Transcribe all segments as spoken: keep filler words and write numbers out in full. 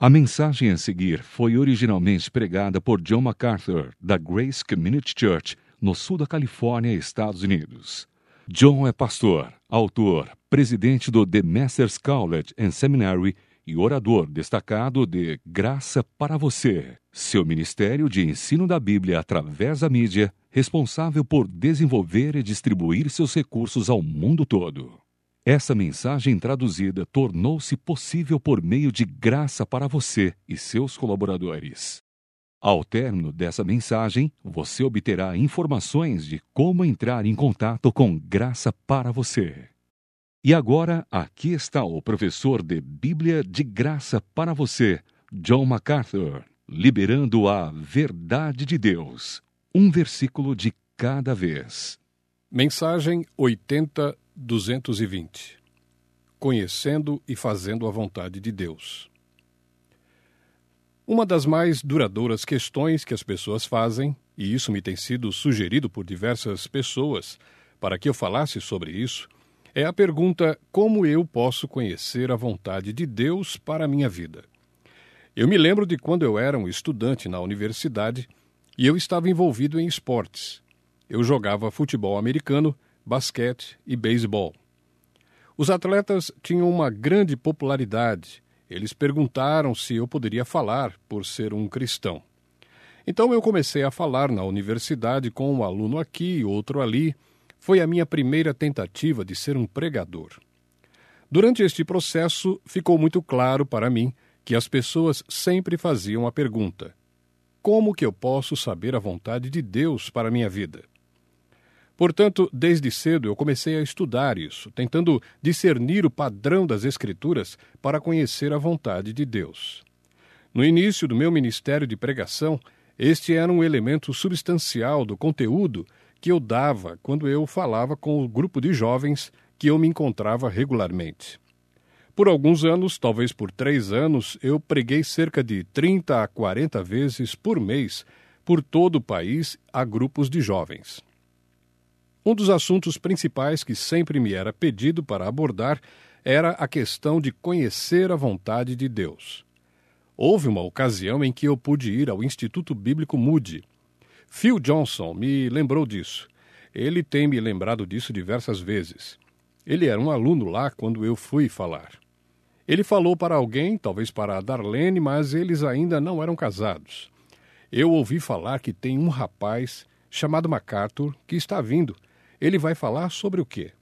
A mensagem a seguir foi originalmente pregada por John MacArthur, da Grace Community Church, no sul da Califórnia, Estados Unidos. John é pastor, autor, presidente do The Masters College and Seminary e orador destacado de Graça para Você, seu ministério de ensino da Bíblia através da mídia, responsável por desenvolver e distribuir seus recursos ao mundo todo. Essa mensagem traduzida tornou-se possível por meio de Graça para Você e seus colaboradores. Ao término dessa mensagem, você obterá informações de como entrar em contato com Graça para Você. E agora, aqui está o professor de Bíblia de Graça para Você, John MacArthur, liberando a verdade de Deus, um versículo de cada vez. Mensagem oitenta duzentos e vinte. Conhecendo e fazendo a vontade de Deus. Uma das mais duradouras questões que as pessoas fazem, e isso me tem sido sugerido por diversas pessoas para que eu falasse sobre isso, é a pergunta: como eu posso conhecer a vontade de Deus para a minha vida? Eu me lembro de quando eu era um estudante na universidade e eu estava envolvido em esportes. Eu jogava futebol americano, basquete e beisebol. Os atletas tinham uma grande popularidade. Eles perguntaram se eu poderia falar por ser um cristão. Então eu comecei a falar na universidade com um aluno aqui e outro ali. Foi a minha primeira tentativa de ser um pregador. Durante este processo, ficou muito claro para mim que as pessoas sempre faziam a pergunta: como que eu posso saber a vontade de Deus para a minha vida? Portanto, desde cedo eu comecei a estudar isso, tentando discernir o padrão das Escrituras para conhecer a vontade de Deus. No início do meu ministério de pregação, este era um elemento substancial do conteúdo que eu dava quando eu falava com o grupo de jovens que eu me encontrava regularmente. Por alguns anos, talvez por três anos, eu preguei cerca de trinta a quarenta vezes por mês por todo o país a grupos de jovens. Um dos assuntos principais que sempre me era pedido para abordar era a questão de conhecer a vontade de Deus. Houve uma ocasião em que eu pude ir ao Instituto Bíblico Moody. Phil Johnson me lembrou disso. Ele tem me lembrado disso diversas vezes. Ele era um aluno lá quando eu fui falar. Ele falou para alguém, talvez para a Darlene, mas eles ainda não eram casados. Eu ouvi falar que tem um rapaz chamado MacArthur que está vindo. Ele vai falar sobre o quê?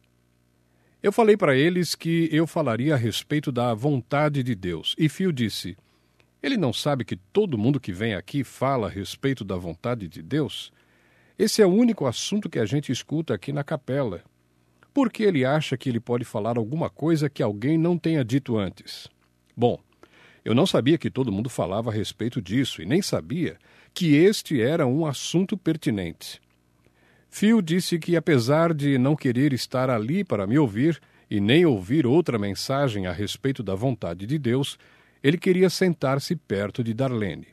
Eu falei para eles que eu falaria a respeito da vontade de Deus. E Phil disse: ele não sabe que todo mundo que vem aqui fala a respeito da vontade de Deus? Esse é o único assunto que a gente escuta aqui na capela. Por que ele acha que ele pode falar alguma coisa que alguém não tenha dito antes? Bom, eu não sabia que todo mundo falava a respeito disso e nem sabia que este era um assunto pertinente. Phil disse que, apesar de não querer estar ali para me ouvir e nem ouvir outra mensagem a respeito da vontade de Deus, ele queria sentar-se perto de Darlene.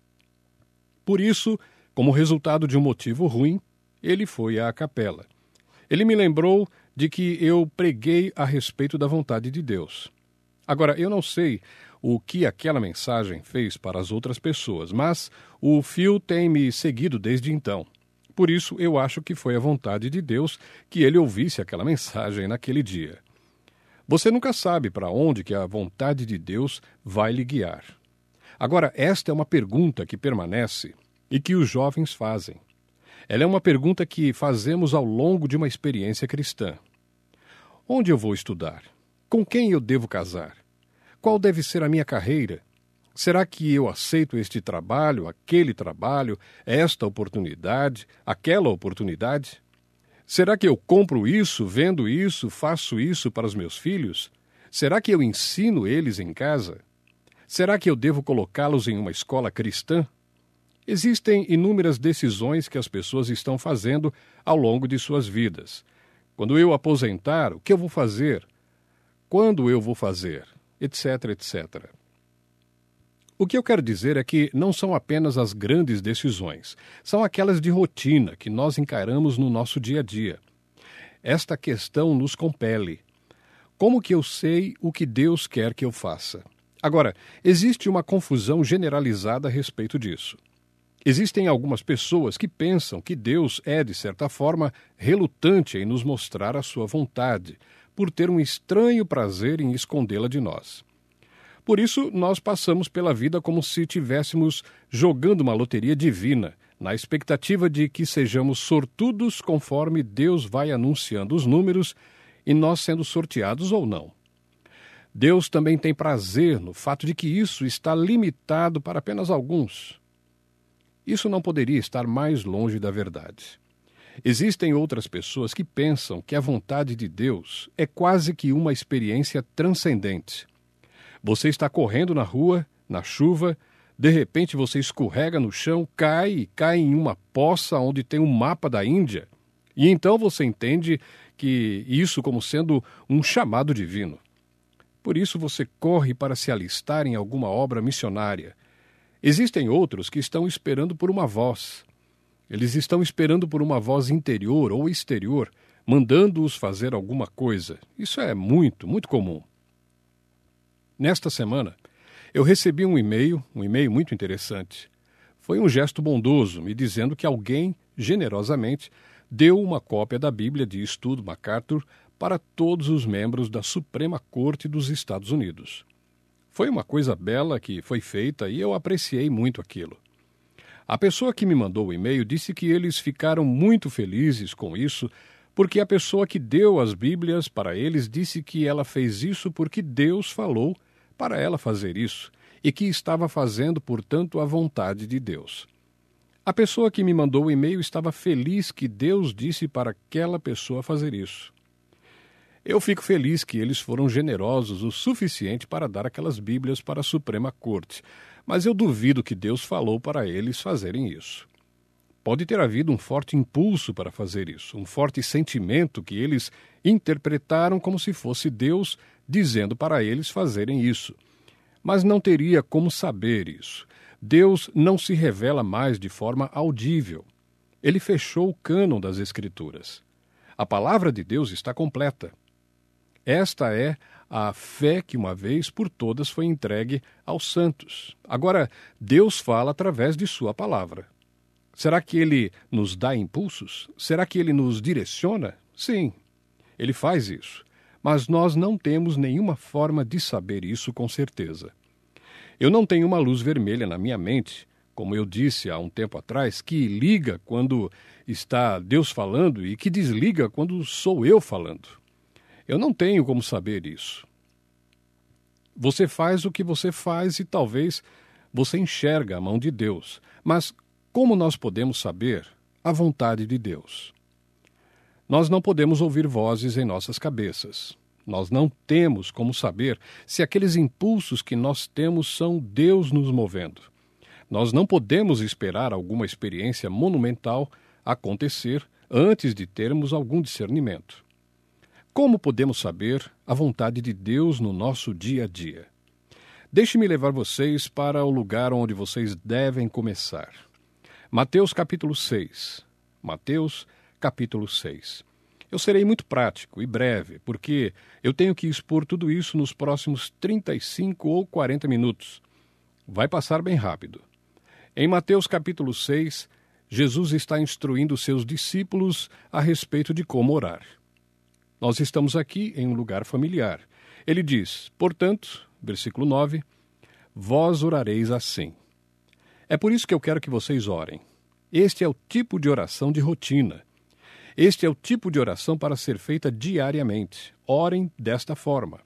Por isso, como resultado de um motivo ruim, ele foi à capela. Ele me lembrou de que eu preguei a respeito da vontade de Deus. Agora, eu não sei o que aquela mensagem fez para as outras pessoas, mas o Phil tem me seguido desde então. Por isso, eu acho que foi a vontade de Deus que ele ouvisse aquela mensagem naquele dia. Você nunca sabe para onde que a vontade de Deus vai lhe guiar. Agora, esta é uma pergunta que permanece e que os jovens fazem. Ela é uma pergunta que fazemos ao longo de uma experiência cristã. Onde eu vou estudar? Com quem eu devo casar? Qual deve ser a minha carreira? Será que eu aceito este trabalho, aquele trabalho, esta oportunidade, aquela oportunidade? Será que eu compro isso, vendo isso, faço isso para os meus filhos? Será que eu ensino eles em casa? Será que eu devo colocá-los em uma escola cristã? Existem inúmeras decisões que as pessoas estão fazendo ao longo de suas vidas. Quando eu aposentar, o que eu vou fazer? Quando eu vou fazer? Etc, etcétera. O que eu quero dizer é que não são apenas as grandes decisões, são aquelas de rotina que nós encaramos no nosso dia a dia. Esta questão nos compele. Como que eu sei o que Deus quer que eu faça? Agora, existe uma confusão generalizada a respeito disso. Existem algumas pessoas que pensam que Deus é, de certa forma, relutante em nos mostrar a sua vontade, por ter um estranho prazer em escondê-la de nós. Por isso, nós passamos pela vida como se estivéssemos jogando uma loteria divina, na expectativa de que sejamos sortudos conforme Deus vai anunciando os números e nós sendo sorteados ou não. Deus também tem prazer no fato de que isso está limitado para apenas alguns. Isso não poderia estar mais longe da verdade. Existem outras pessoas que pensam que a vontade de Deus é quase que uma experiência transcendente. Você está correndo na rua, na chuva, de repente você escorrega no chão, cai e cai em uma poça onde tem um mapa da Índia, e então você entende que isso como sendo um chamado divino. Por isso você corre para se alistar em alguma obra missionária. Existem outros que estão esperando por uma voz. Eles estão esperando por uma voz interior ou exterior, mandando-os fazer alguma coisa. Isso é muito, muito comum. Nesta semana, eu recebi um e-mail, um e-mail muito interessante. Foi um gesto bondoso, me dizendo que alguém, generosamente, deu uma cópia da Bíblia de Estudo MacArthur para todos os membros da Suprema Corte dos Estados Unidos. Foi uma coisa bela que foi feita e eu apreciei muito aquilo. A pessoa que me mandou o e-mail disse que eles ficaram muito felizes com isso, porque a pessoa que deu as Bíblias para eles disse que ela fez isso porque Deus falou para ela fazer isso, e que estava fazendo, portanto, a vontade de Deus. A pessoa que me mandou o e-mail estava feliz que Deus disse para aquela pessoa fazer isso. Eu fico feliz que eles foram generosos o suficiente para dar aquelas Bíblias para a Suprema Corte, mas eu duvido que Deus falou para eles fazerem isso. Pode ter havido um forte impulso para fazer isso, um forte sentimento que eles interpretaram como se fosse Deus dizendo para eles fazerem isso. Mas não teria como saber isso. Deus não se revela mais de forma audível. Ele fechou o cânon das Escrituras. A palavra de Deus está completa. Esta é a fé que uma vez por todas foi entregue aos santos. Agora, Deus fala através de sua palavra. Será que ele nos dá impulsos? Será que ele nos direciona? Sim, ele faz isso. Mas nós não temos nenhuma forma de saber isso com certeza. Eu não tenho uma luz vermelha na minha mente, como eu disse há um tempo atrás, que liga quando está Deus falando e que desliga quando sou eu falando. Eu não tenho como saber isso. Você faz o que você faz e talvez você enxerga a mão de Deus, mas como nós podemos saber a vontade de Deus? Nós não podemos ouvir vozes em nossas cabeças. Nós não temos como saber se aqueles impulsos que nós temos são Deus nos movendo. Nós não podemos esperar alguma experiência monumental acontecer antes de termos algum discernimento. Como podemos saber a vontade de Deus no nosso dia a dia? Deixe-me levar vocês para o lugar onde vocês devem começar. Mateus capítulo seis. Mateus capítulo seis. Eu serei muito prático e breve, porque eu tenho que expor tudo isso nos próximos trinta e cinco ou quarenta minutos. Vai passar bem rápido. Em Mateus capítulo seis, Jesus está instruindo seus discípulos a respeito de como orar. Nós estamos aqui em um lugar familiar. Ele diz, portanto, versículo nove, vós orareis assim. É por isso que eu quero que vocês orem. Este é o tipo de oração de rotina. Este é o tipo de oração para ser feita diariamente. Orem desta forma.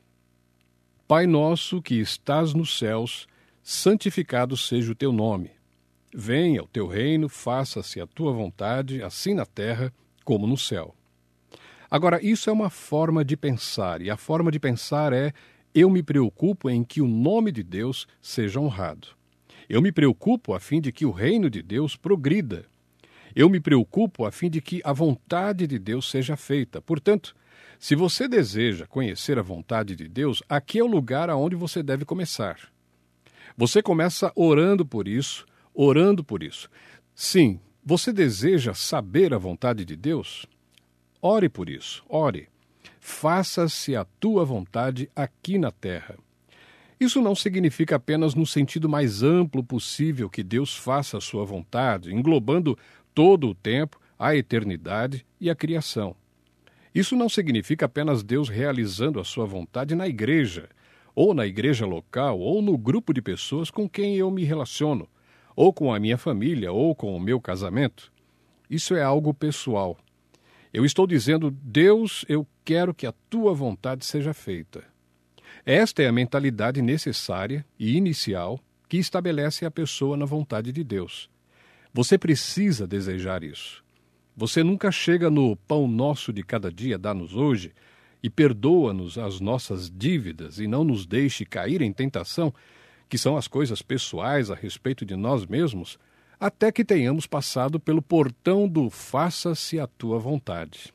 Pai nosso que estás nos céus, santificado seja o teu nome. Venha o teu reino, faça-se a tua vontade, assim na terra como no céu. Agora, isso é uma forma de pensar, e a forma de pensar é: eu me preocupo em que o nome de Deus seja honrado. Eu me preocupo a fim de que o reino de Deus progrida. Eu me preocupo a fim de que a vontade de Deus seja feita. Portanto, se você deseja conhecer a vontade de Deus, aqui é o lugar aonde você deve começar. Você começa orando por isso, orando por isso. Sim, você deseja saber a vontade de Deus? Ore por isso, ore. Faça-se a tua vontade aqui na terra. Isso não significa apenas no sentido mais amplo possível que Deus faça a sua vontade, englobando todo o tempo, a eternidade e a criação. Isso não significa apenas Deus realizando a sua vontade na igreja, ou na igreja local, ou no grupo de pessoas com quem eu me relaciono, ou com a minha família, ou com o meu casamento. Isso é algo pessoal. Eu estou dizendo, Deus, eu quero que a tua vontade seja feita. Esta é a mentalidade necessária e inicial que estabelece a pessoa na vontade de Deus. Você precisa desejar isso. Você nunca chega no pão nosso de cada dia, dá-nos hoje, e perdoa-nos as nossas dívidas e não nos deixe cair em tentação, que são as coisas pessoais a respeito de nós mesmos, até que tenhamos passado pelo portão do faça-se a tua vontade.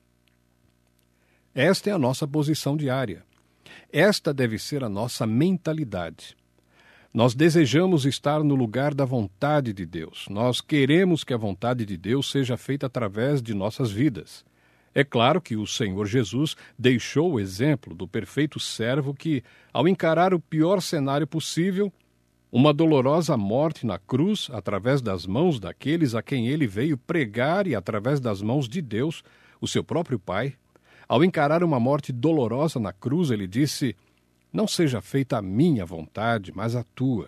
Esta é a nossa posição diária. Esta deve ser a nossa mentalidade. Nós desejamos estar no lugar da vontade de Deus. Nós queremos que a vontade de Deus seja feita através de nossas vidas. É claro que o Senhor Jesus deixou o exemplo do perfeito servo que, ao encarar o pior cenário possível, uma dolorosa morte na cruz, através das mãos daqueles a quem ele veio pregar e através das mãos de Deus, o seu próprio Pai, ao encarar uma morte dolorosa na cruz, ele disse: não seja feita a minha vontade, mas a tua.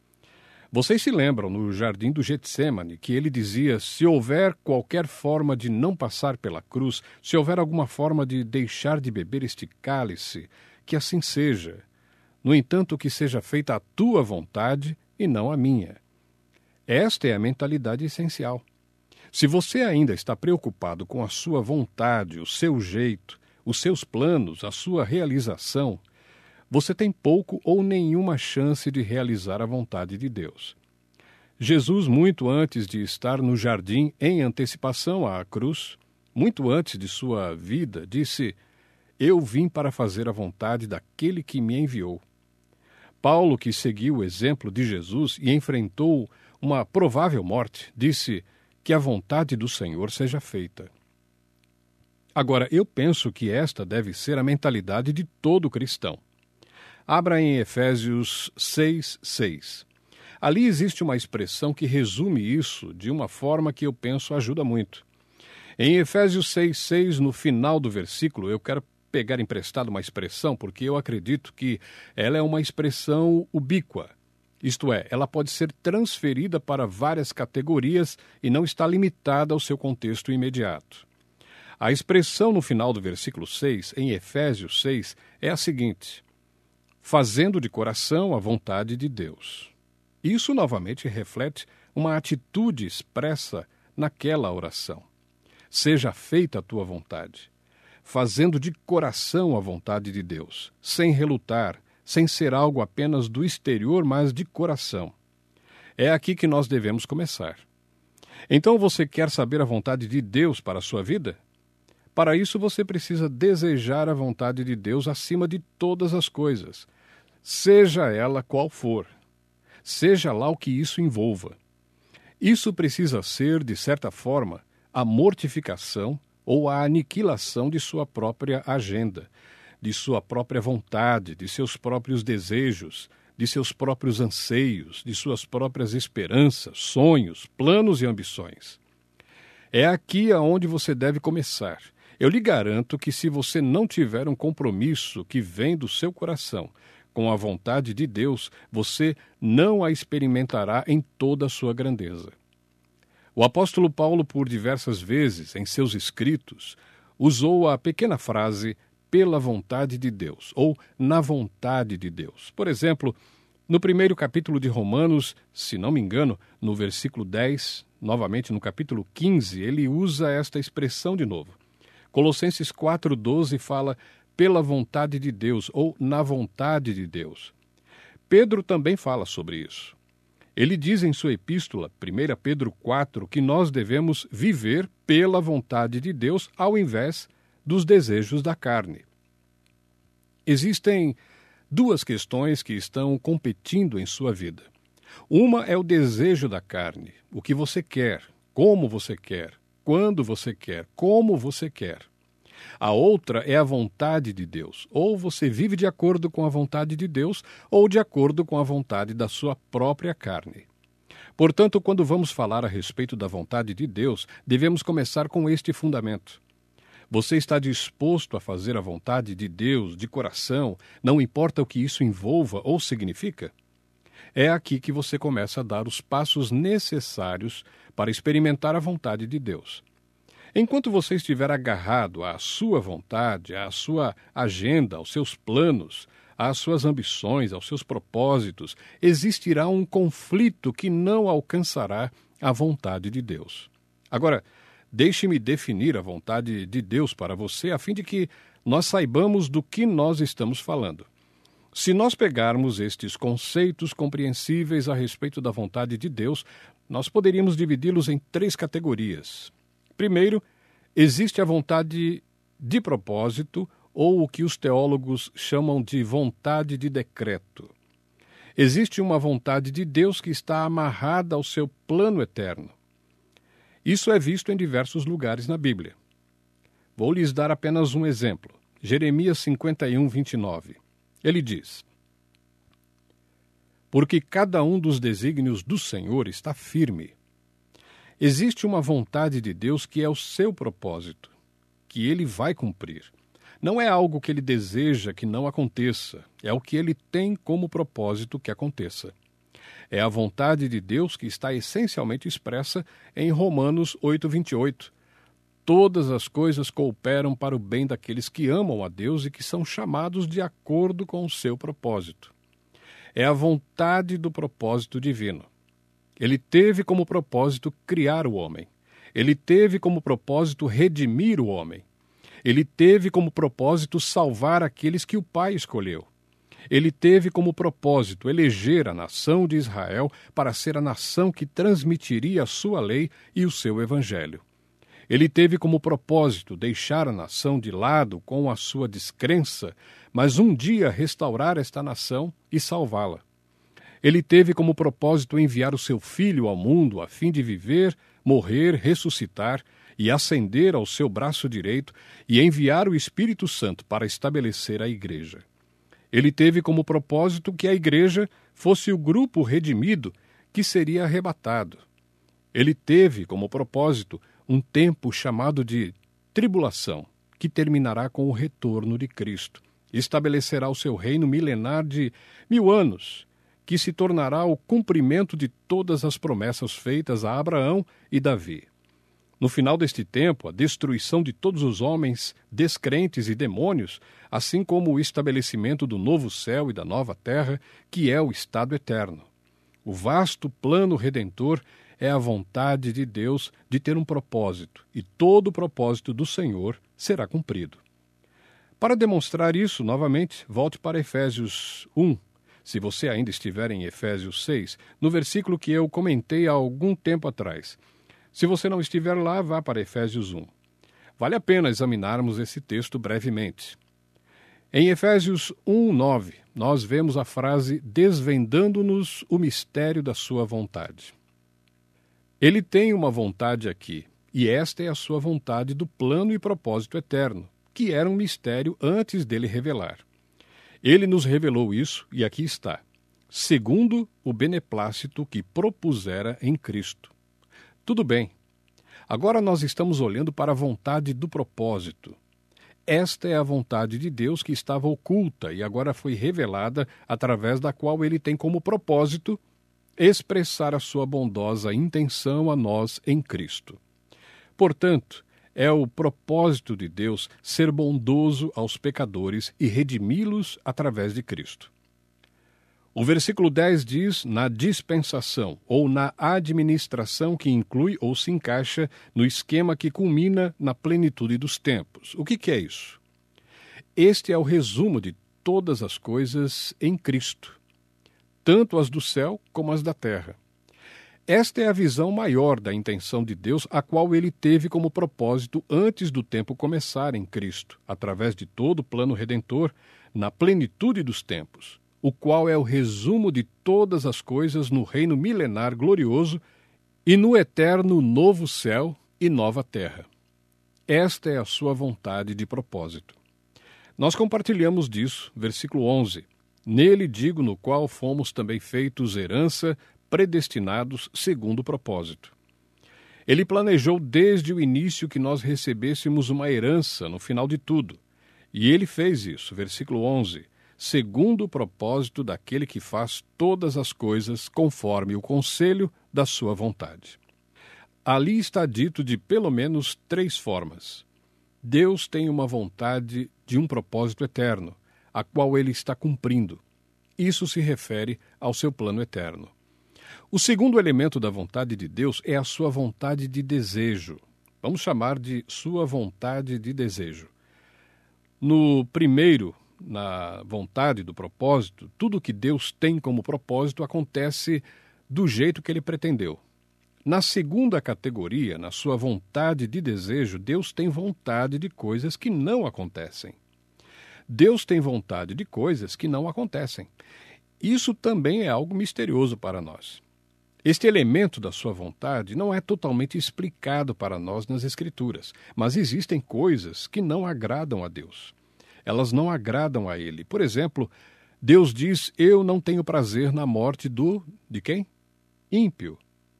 Vocês se lembram no jardim do Getsêmani que ele dizia: se houver qualquer forma de não passar pela cruz, se houver alguma forma de deixar de beber este cálice, que assim seja. No entanto, que seja feita a tua vontade e não a minha. Esta é a mentalidade essencial. Se você ainda está preocupado com a sua vontade, o seu jeito, os seus planos, a sua realização, você tem pouco ou nenhuma chance de realizar a vontade de Deus. Jesus, muito antes de estar no jardim em antecipação à cruz, muito antes de sua vida, disse: eu vim para fazer a vontade daquele que me enviou. Paulo, que seguiu o exemplo de Jesus e enfrentou uma provável morte, disse: que a vontade do Senhor seja feita. Agora, eu penso que esta deve ser a mentalidade de todo cristão. Abra em Efésios seis, seis. Ali existe uma expressão que resume isso de uma forma que eu penso ajuda muito. Em Efésios seis, seis, no final do versículo, eu quero pegar emprestado uma expressão porque eu acredito que ela é uma expressão ubíqua. Isto é, ela pode ser transferida para várias categorias e não está limitada ao seu contexto imediato. A expressão no final do versículo seis, em Efésios seis, é a seguinte: fazendo de coração a vontade de Deus. Isso novamente reflete uma atitude expressa naquela oração. Seja feita a tua vontade. Fazendo de coração a vontade de Deus, sem relutar, sem ser algo apenas do exterior, mas de coração. É aqui que nós devemos começar. Então você quer saber a vontade de Deus para a sua vida? Para isso você precisa desejar a vontade de Deus acima de todas as coisas, seja ela qual for, seja lá o que isso envolva. Isso precisa ser, de certa forma, a mortificação ou a aniquilação de sua própria agenda, de sua própria vontade, de seus próprios desejos, de seus próprios anseios, de suas próprias esperanças, sonhos, planos e ambições. É aqui aonde você deve começar. Eu lhe garanto que se você não tiver um compromisso que vem do seu coração com a vontade de Deus, você não a experimentará em toda a sua grandeza. O apóstolo Paulo, por diversas vezes em seus escritos, usou a pequena frase pela vontade de Deus, ou na vontade de Deus. Por exemplo, no primeiro capítulo de Romanos, se não me engano, no versículo dez, novamente no capítulo quinze, ele usa esta expressão de novo. Colossenses quatro, doze fala pela vontade de Deus, ou na vontade de Deus. Pedro também fala sobre isso. Ele diz em sua epístola, primeira Pedro quatro, que nós devemos viver pela vontade de Deus ao invés dos desejos da carne. Existem duas questões que estão competindo em sua vida. Uma é o desejo da carne, o que você quer, como você quer, quando você quer, como você quer. A outra é a vontade de Deus. Ou você vive de acordo com a vontade de Deus, ou de acordo com a vontade da sua própria carne. Portanto, quando vamos falar a respeito da vontade de Deus, devemos começar com este fundamento. Você está disposto a fazer a vontade de Deus de coração, não importa o que isso envolva ou significa? É aqui que você começa a dar os passos necessários para experimentar a vontade de Deus. Enquanto você estiver agarrado à sua vontade, à sua agenda, aos seus planos, às suas ambições, aos seus propósitos, existirá um conflito que não alcançará a vontade de Deus. Agora, deixe-me definir a vontade de Deus para você, a fim de que nós saibamos do que nós estamos falando. Se nós pegarmos estes conceitos compreensíveis a respeito da vontade de Deus, nós poderíamos dividi-los em três categorias. Primeiro, existe a vontade de propósito, ou o que os teólogos chamam de vontade de decreto. Existe uma vontade de Deus que está amarrada ao seu plano eterno. Isso é visto em diversos lugares na Bíblia. Vou lhes dar apenas um exemplo. Jeremias cinquenta e um, vinte e nove. Ele diz: porque cada um dos desígnios do Senhor está firme. Existe uma vontade de Deus que é o seu propósito, que ele vai cumprir. Não é algo que ele deseja que não aconteça, é o que ele tem como propósito que aconteça. É a vontade de Deus que está essencialmente expressa em Romanos oito, vinte e oito. Todas as coisas cooperam para o bem daqueles que amam a Deus e que são chamados de acordo com o seu propósito. É a vontade do propósito divino. Ele teve como propósito criar o homem. Ele teve como propósito redimir o homem. Ele teve como propósito salvar aqueles que o Pai escolheu. Ele teve como propósito eleger a nação de Israel para ser a nação que transmitiria a sua lei e o seu evangelho. Ele teve como propósito deixar a nação de lado com a sua descrença, mas um dia restaurar esta nação e salvá-la. Ele teve como propósito enviar o seu Filho ao mundo a fim de viver, morrer, ressuscitar e ascender ao seu braço direito e enviar o Espírito Santo para estabelecer a igreja. Ele teve como propósito que a igreja fosse o grupo redimido que seria arrebatado. Ele teve como propósito um tempo chamado de tribulação, que terminará com o retorno de Cristo. Estabelecerá o seu reino milenar de mil anos, que se tornará o cumprimento de todas as promessas feitas a Abraão e Davi. No final deste tempo, a destruição de todos os homens descrentes e demônios, assim como o estabelecimento do novo céu e da nova terra, que é o estado eterno. O vasto plano redentor é a vontade de Deus de ter um propósito, e todo o propósito do Senhor será cumprido. Para demonstrar isso, novamente, volte para Efésios um. Se você ainda estiver em Efésios seis, no versículo que eu comentei há algum tempo atrás. Se você não estiver lá, vá para Efésios um. Vale a pena examinarmos esse texto brevemente. Em Efésios um, nove, nós vemos a frase desvendando-nos o mistério da sua vontade. Ele tem uma vontade aqui, e esta é a sua vontade do plano e propósito eterno, que era um mistério antes dele revelar. Ele nos revelou isso, e aqui está, segundo o beneplácito que propusera em Cristo. Tudo bem. Agora nós estamos olhando para a vontade do propósito. Esta é a vontade de Deus que estava oculta e agora foi revelada, através da qual ele tem como propósito expressar a sua bondosa intenção a nós em Cristo. Portanto, é o propósito de Deus ser bondoso aos pecadores e redimi-los através de Cristo. O versículo dez diz na dispensação, ou na administração que inclui ou se encaixa no esquema que culmina na plenitude dos tempos. O que, que é isso? Este é o resumo de todas as coisas em Cristo, tanto as do céu como as da terra. Esta é a visão maior da intenção de Deus, a qual ele teve como propósito antes do tempo começar em Cristo, através de todo o plano redentor, na plenitude dos tempos, o qual é o resumo de todas as coisas no reino milenar glorioso e no eterno novo céu e nova terra. Esta é a sua vontade de propósito. Nós compartilhamos disso, versículo onze. Nele digo, no qual fomos também feitos herança, predestinados segundo o propósito. Ele planejou desde o início que nós recebêssemos uma herança no final de tudo. E ele fez isso, versículo onze, segundo o propósito daquele que faz todas as coisas conforme o conselho da sua vontade. Ali está dito de pelo menos três formas. Deus tem uma vontade de um propósito eterno, a qual ele está cumprindo. Isso se refere ao seu plano eterno. O segundo elemento da vontade de Deus é a sua vontade de desejo. Vamos chamar de sua vontade de desejo. No primeiro, na vontade do propósito, tudo que Deus tem como propósito acontece do jeito que ele pretendeu. Na segunda categoria, na sua vontade de desejo, Deus tem vontade de coisas que não acontecem. Deus tem vontade de coisas que não acontecem. Isso também é algo misterioso para nós. Este elemento da sua vontade não é totalmente explicado para nós nas Escrituras, mas existem coisas que não agradam a Deus. Elas não agradam a Ele. Por exemplo, Deus diz, eu não tenho prazer na morte do... de quem? Ímpio.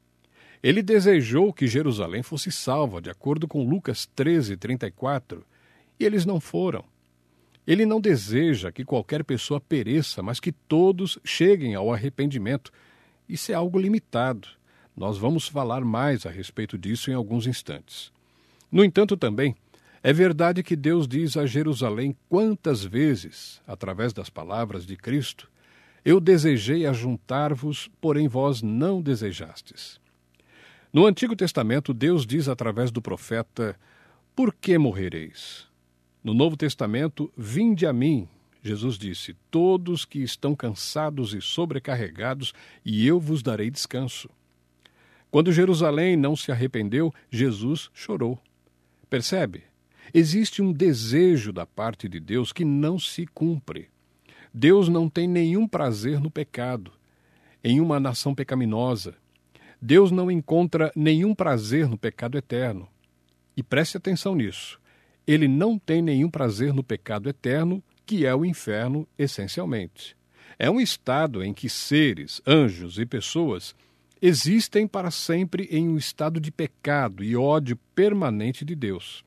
Ele desejou que Jerusalém fosse salva, de acordo com Lucas treze, trinta e quatro, e eles não foram. Ele não deseja que qualquer pessoa pereça, mas que todos cheguem ao arrependimento. Isso é algo limitado. Nós vamos falar mais a respeito disso em alguns instantes. No entanto, também, é verdade que Deus diz a Jerusalém quantas vezes, através das palavras de Cristo, eu desejei ajuntar-vos, porém vós não desejastes. No Antigo Testamento, Deus diz através do profeta, por que morrereis? No Novo Testamento, vinde a mim, Jesus disse, todos que estão cansados e sobrecarregados, e eu vos darei descanso. Quando Jerusalém não se arrependeu, Jesus chorou. Percebe? Existe um desejo da parte de Deus que não se cumpre. Deus não tem nenhum prazer no pecado, em uma nação pecaminosa. Deus não encontra nenhum prazer no pecado eterno. E preste atenção nisso. Ele não tem nenhum prazer no pecado eterno, que é o inferno, essencialmente. É um estado em que seres, anjos e pessoas existem para sempre em um estado de pecado e ódio permanente de Deus.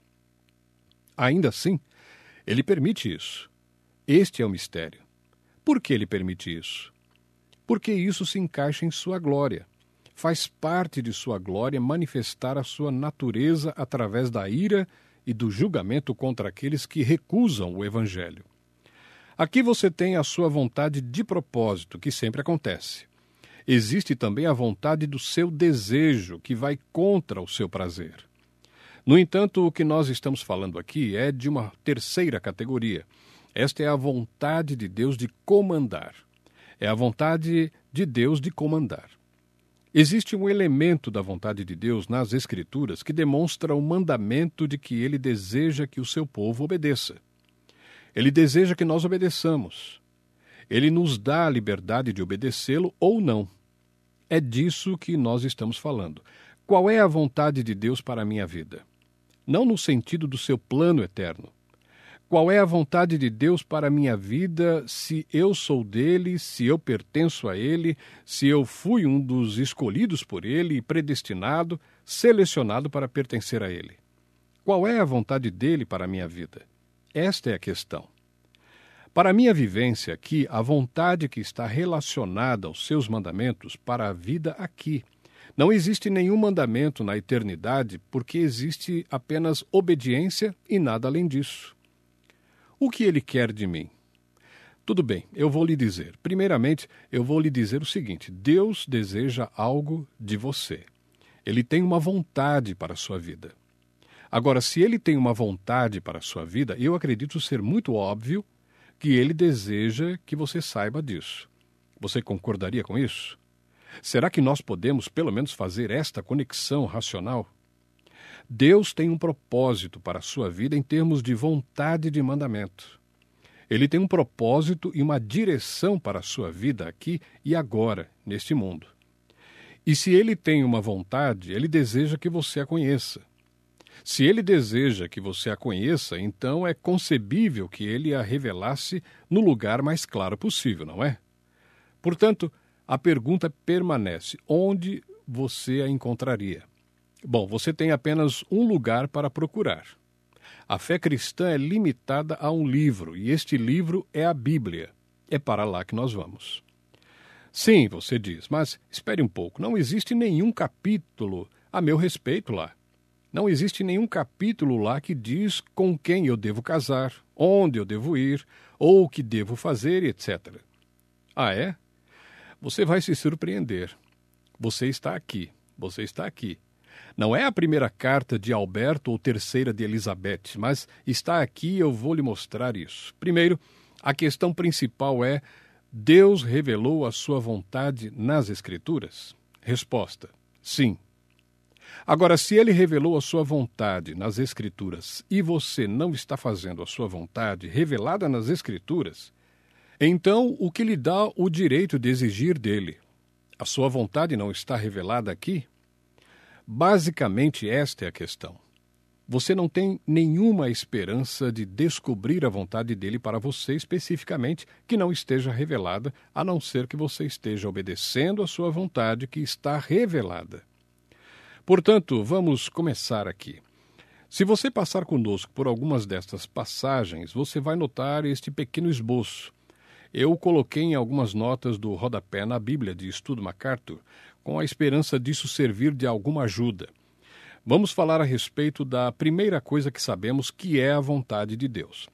Ainda assim, ele permite isso. Este é o mistério. Por que ele permite isso? Porque isso se encaixa em sua glória. Faz parte de sua glória manifestar a sua natureza através da ira e do julgamento contra aqueles que recusam o Evangelho. Aqui você tem a sua vontade de propósito, que sempre acontece. Existe também a vontade do seu desejo, que vai contra o seu prazer. No entanto, o que nós estamos falando aqui é de uma terceira categoria. Esta é a vontade de Deus de comandar. É a vontade de Deus de comandar. Existe um elemento da vontade de Deus nas Escrituras que demonstra o mandamento de que ele deseja que o seu povo obedeça. Ele deseja que nós obedeçamos. Ele nos dá a liberdade de obedecê-lo ou não. É disso que nós estamos falando. Qual é a vontade de Deus para a minha vida? Não no sentido do seu plano eterno. Qual é a vontade de Deus para a minha vida, se eu sou dele, se eu pertenço a ele, se eu fui um dos escolhidos por ele, predestinado, selecionado para pertencer a ele? Qual é a vontade dele para a minha vida? Esta é a questão. Para a minha vivência aqui, a vontade que está relacionada aos seus mandamentos para a vida aqui. Não existe nenhum mandamento na eternidade, porque existe apenas obediência e nada além disso. O que ele quer de mim? Tudo bem, eu vou lhe dizer. Primeiramente, eu vou lhe dizer o seguinte: Deus deseja algo de você. Ele tem uma vontade para a sua vida. Agora, se ele tem uma vontade para a sua vida, eu acredito ser muito óbvio que ele deseja que você saiba disso. Você concordaria com isso? Será que nós podemos, pelo menos, fazer esta conexão racional? Deus tem um propósito para a sua vida em termos de vontade de mandamento. Ele tem um propósito e uma direção para a sua vida aqui e agora, neste mundo. E se ele tem uma vontade, ele deseja que você a conheça. Se ele deseja que você a conheça, então é concebível que ele a revelasse no lugar mais claro possível, não é? Portanto, a pergunta permanece: onde você a encontraria? Bom, você tem apenas um lugar para procurar. A fé cristã é limitada a um livro, e este livro é a Bíblia. É para lá que nós vamos. Sim, você diz, mas espere um pouco, não existe nenhum capítulo a meu respeito lá. Não existe nenhum capítulo lá que diz com quem eu devo casar, onde eu devo ir, ou o que devo fazer, etcétera. Ah, é? Você vai se surpreender. Você está aqui, você está aqui. Não é a primeira carta de Alberto ou terceira de Elizabeth, mas está aqui e eu vou lhe mostrar isso. Primeiro, a questão principal é: Deus revelou a sua vontade nas Escrituras? Resposta: sim. Agora, se ele revelou a sua vontade nas Escrituras e você não está fazendo a sua vontade revelada nas Escrituras, então o que lhe dá o direito de exigir dele? A sua vontade não está revelada aqui? Basicamente, esta é a questão. Você não tem nenhuma esperança de descobrir a vontade dele para você especificamente que não esteja revelada, a não ser que você esteja obedecendo a sua vontade que está revelada. Portanto, vamos começar aqui. Se você passar conosco por algumas destas passagens, você vai notar este pequeno esboço. Eu coloquei em algumas notas do rodapé na Bíblia de Estudo MacArthur, com a esperança disso servir de alguma ajuda. Vamos falar a respeito da primeira coisa que sabemos, que é a vontade de Deus.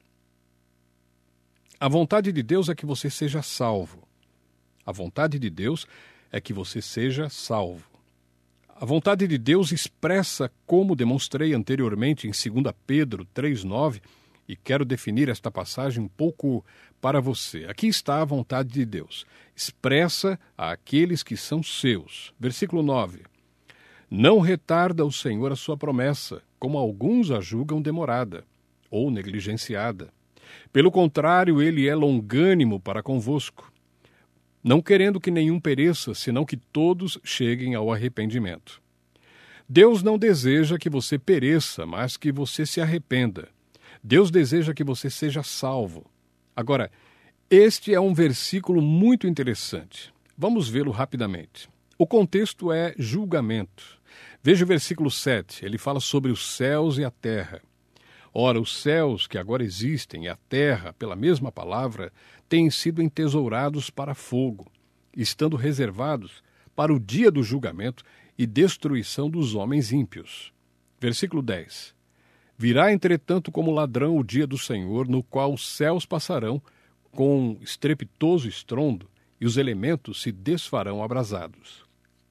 A vontade de Deus é que você seja salvo. A vontade de Deus é que você seja salvo. A vontade de Deus expressa, como demonstrei anteriormente em dois Pedro três, nove, e quero definir esta passagem um pouco para você. Aqui está a vontade de Deus. Expressa àqueles que são seus. Versículo nove. Não retarda o Senhor a sua promessa, como alguns a julgam demorada ou negligenciada. Pelo contrário, ele é longânimo para convosco, não querendo que nenhum pereça, senão que todos cheguem ao arrependimento. Deus não deseja que você pereça, mas que você se arrependa. Deus deseja que você seja salvo. Agora, este é um versículo muito interessante. Vamos vê-lo rapidamente. O contexto é julgamento. Veja o versículo sete, ele fala sobre os céus e a terra. Ora, os céus que agora existem e a terra, pela mesma palavra, têm sido entesourados para fogo, estando reservados para o dia do julgamento e destruição dos homens ímpios. Versículo dez. Virá, entretanto, como ladrão o dia do Senhor, no qual os céus passarão com estrepitoso estrondo e os elementos se desfarão abrasados.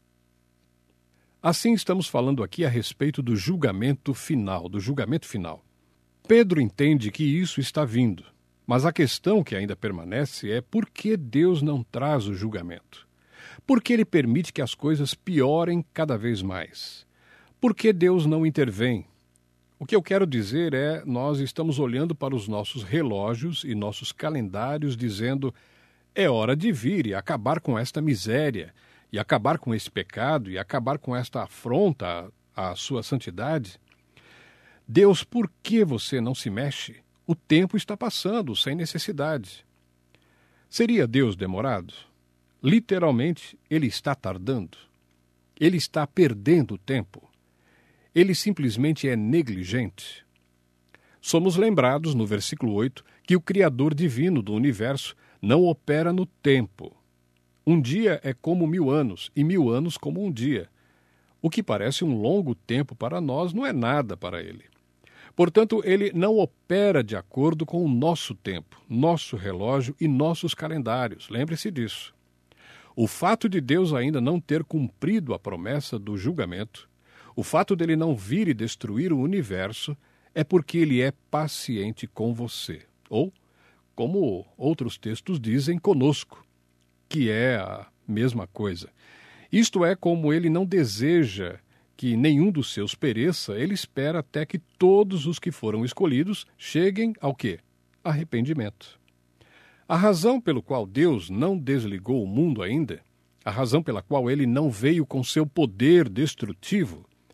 Assim estamos falando aqui a respeito do julgamento final, do julgamento final. Pedro entende que isso está vindo, mas a questão que ainda permanece é: por que Deus não traz o julgamento? Por que ele permite que as coisas piorem cada vez mais? Por que Deus não intervém? O que eu quero dizer é, nós estamos olhando para os nossos relógios e nossos calendários dizendo: é hora de vir e acabar com esta miséria, e acabar com esse pecado, e acabar com esta afronta à sua santidade. Deus, por que você não se mexe? O tempo está passando, sem necessidade. Seria Deus demorado? Literalmente, ele está tardando. Ele está perdendo tempo. Ele simplesmente é negligente. Somos lembrados, no versículo oito, que o Criador divino do universo não opera no tempo. Um dia é como mil anos, e mil anos como um dia. O que parece um longo tempo para nós não é nada para ele. Portanto, ele não opera de acordo com o nosso tempo, nosso relógio e nossos calendários. Lembre-se disso. O fato de Deus ainda não ter cumprido a promessa do julgamento, o fato dele não vir e destruir o universo, é porque ele é paciente com você. Ou, como outros textos dizem, conosco, que é a mesma coisa. Isto é, como ele não deseja que nenhum dos seus pereça, ele espera até que todos os que foram escolhidos cheguem ao quê? Arrependimento. A razão pelo qual Deus não desligou o mundo ainda, a razão pela qual ele não veio com seu poder destrutivo,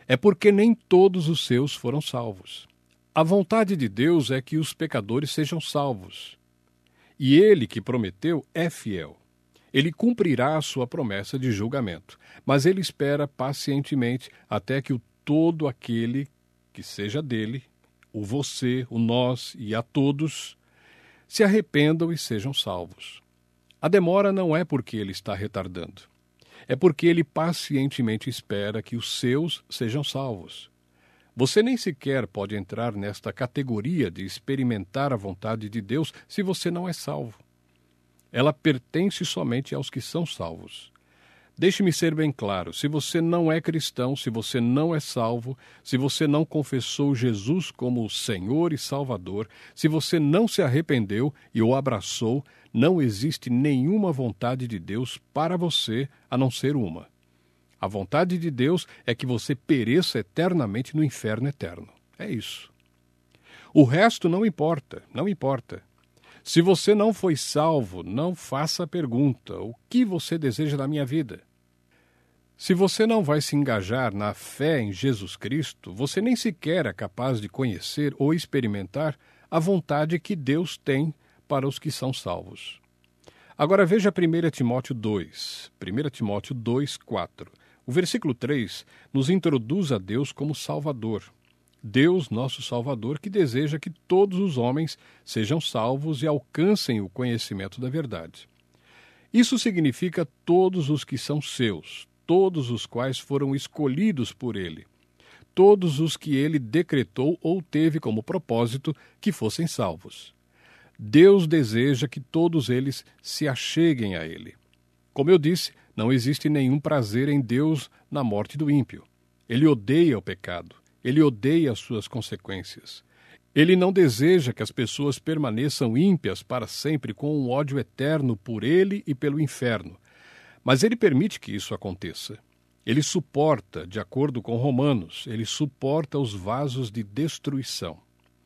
é porque nem todos os seus foram salvos. A vontade de Deus é que os pecadores sejam salvos. E ele que prometeu é fiel. Ele cumprirá a sua promessa de julgamento, mas ele espera pacientemente até que o todo aquele que seja dele, o você, o nós e a todos, se arrependam e sejam salvos. A demora não é porque ele está retardando. É porque ele pacientemente espera que os seus sejam salvos. Você nem sequer pode entrar nesta categoria de experimentar a vontade de Deus se você não é salvo. Ela pertence somente aos que são salvos. Deixe-me ser bem claro, se você não é cristão, se você não é salvo, se você não confessou Jesus como Senhor e Salvador, se você não se arrependeu e o abraçou, não existe nenhuma vontade de Deus para você a não ser uma. A vontade de Deus é que você pereça eternamente no inferno eterno. É isso. O resto não importa, não importa. Se você não foi salvo, não faça a pergunta: o que você deseja da minha vida? Se você não vai se engajar na fé em Jesus Cristo, você nem sequer é capaz de conhecer ou experimentar a vontade que Deus tem para os que são salvos. Agora veja primeiro Timóteo dois. primeiro Timóteo dois, quatro. O versículo três nos introduz a Deus como Salvador. Deus, nosso Salvador, que deseja que todos os homens sejam salvos e alcancem o conhecimento da verdade. Isso significa todos os que são seus, todos os quais foram escolhidos por Ele, todos os que Ele decretou ou teve como propósito que fossem salvos. Deus deseja que todos eles se acheguem a Ele. Como eu disse, não existe nenhum prazer em Deus na morte do ímpio. Ele odeia o pecado. Ele odeia as suas consequências. Ele não deseja que as pessoas permaneçam ímpias para sempre com um ódio eterno por ele e pelo inferno. Mas ele permite que isso aconteça. Ele suporta, de acordo com Romanos, ele suporta os vasos de destruição.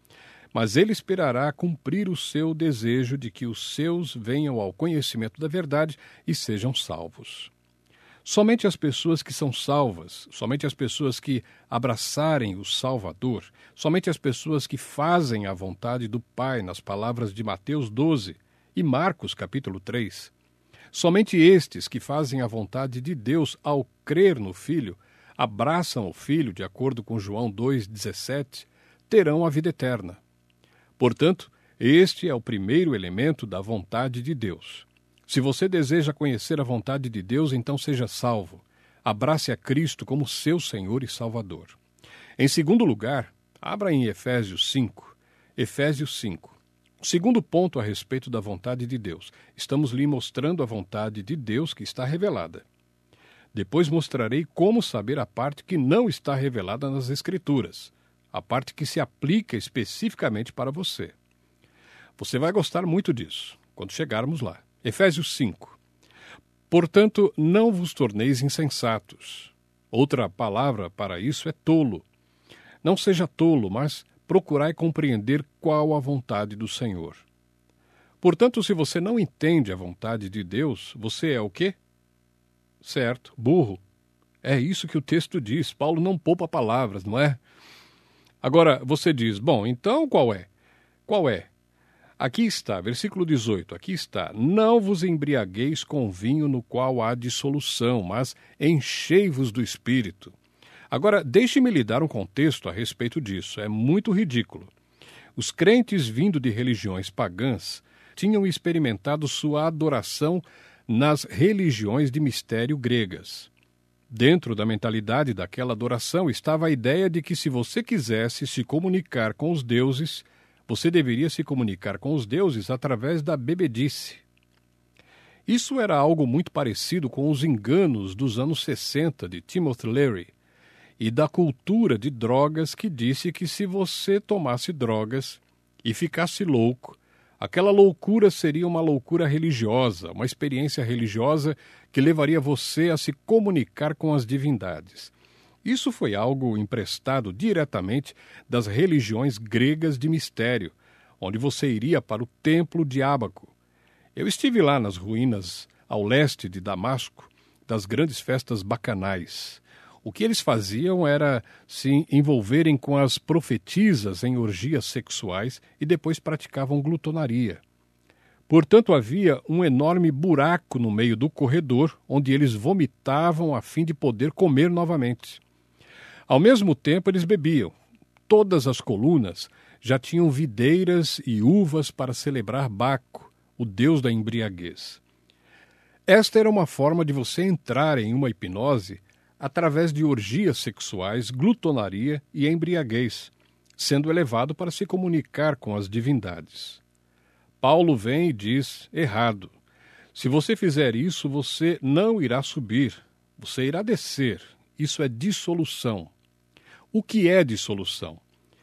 Mas ele esperará cumprir o seu desejo de que os seus venham ao conhecimento da verdade e sejam salvos. Somente as pessoas que são salvas, somente as pessoas que abraçarem o Salvador, somente as pessoas que fazem a vontade do Pai, nas palavras de Mateus doze e Marcos capítulo três, somente estes que fazem a vontade de Deus ao crer no Filho, abraçam o Filho, de acordo com João dois, dezessete, terão a vida eterna. Portanto, este é o primeiro elemento da vontade de Deus. Se você deseja conhecer a vontade de Deus, então seja salvo. Abrace a Cristo como seu Senhor e Salvador. Em segundo lugar, abra em Efésios cinco. Efésios cinco. O segundo ponto a respeito da vontade de Deus. Estamos lhe mostrando a vontade de Deus que está revelada. Depois mostrarei como saber a parte que não está revelada nas Escrituras. A parte que se aplica especificamente para você. Você vai gostar muito disso, quando chegarmos lá. Efésios cinco. Portanto, não vos torneis insensatos. Outra palavra para isso é tolo. Não seja tolo, mas procurai compreender qual a vontade do Senhor. Portanto, se você não entende a vontade de Deus, você é o quê? Certo, burro. É isso que o texto diz. Paulo não poupa palavras, não é? Agora, você diz, bom, então qual é? Qual é? Aqui está, versículo dezoito, aqui está. Não vos embriagueis com vinho no qual há dissolução, mas enchei-vos do Espírito. Agora, deixe-me lhe dar um contexto a respeito disso. É muito ridículo. Os crentes vindo de religiões pagãs tinham experimentado sua adoração nas religiões de mistério gregas. Dentro da mentalidade daquela adoração estava a ideia de que se você quisesse se comunicar com os deuses, você deveria se comunicar com os deuses através da bebedice. Isso era algo muito parecido com os enganos dos anos sessenta de Timothy Leary e da cultura de drogas que disse que se você tomasse drogas e ficasse louco, aquela loucura seria uma loucura religiosa, uma experiência religiosa que levaria você a se comunicar com as divindades. Isso foi algo emprestado diretamente das religiões gregas de mistério, onde você iria para o templo de Ábaco. Eu estive lá nas ruínas ao leste de Damasco, das grandes festas bacanais. O que eles faziam era se envolverem com as profetisas em orgias sexuais e depois praticavam glutonaria. Portanto, havia um enorme buraco no meio do corredor, onde eles vomitavam a fim de poder comer novamente. Ao mesmo tempo, eles bebiam. Todas as colunas já tinham videiras e uvas para celebrar Baco, o deus da embriaguez. Esta era uma forma de você entrar em uma hipnose através de orgias sexuais, glutonaria e embriaguez, sendo elevado para se comunicar com as divindades. Paulo vem e diz, errado, se você fizer isso, você não irá subir, você irá descer. Isso é dissolução. O que é dissolução?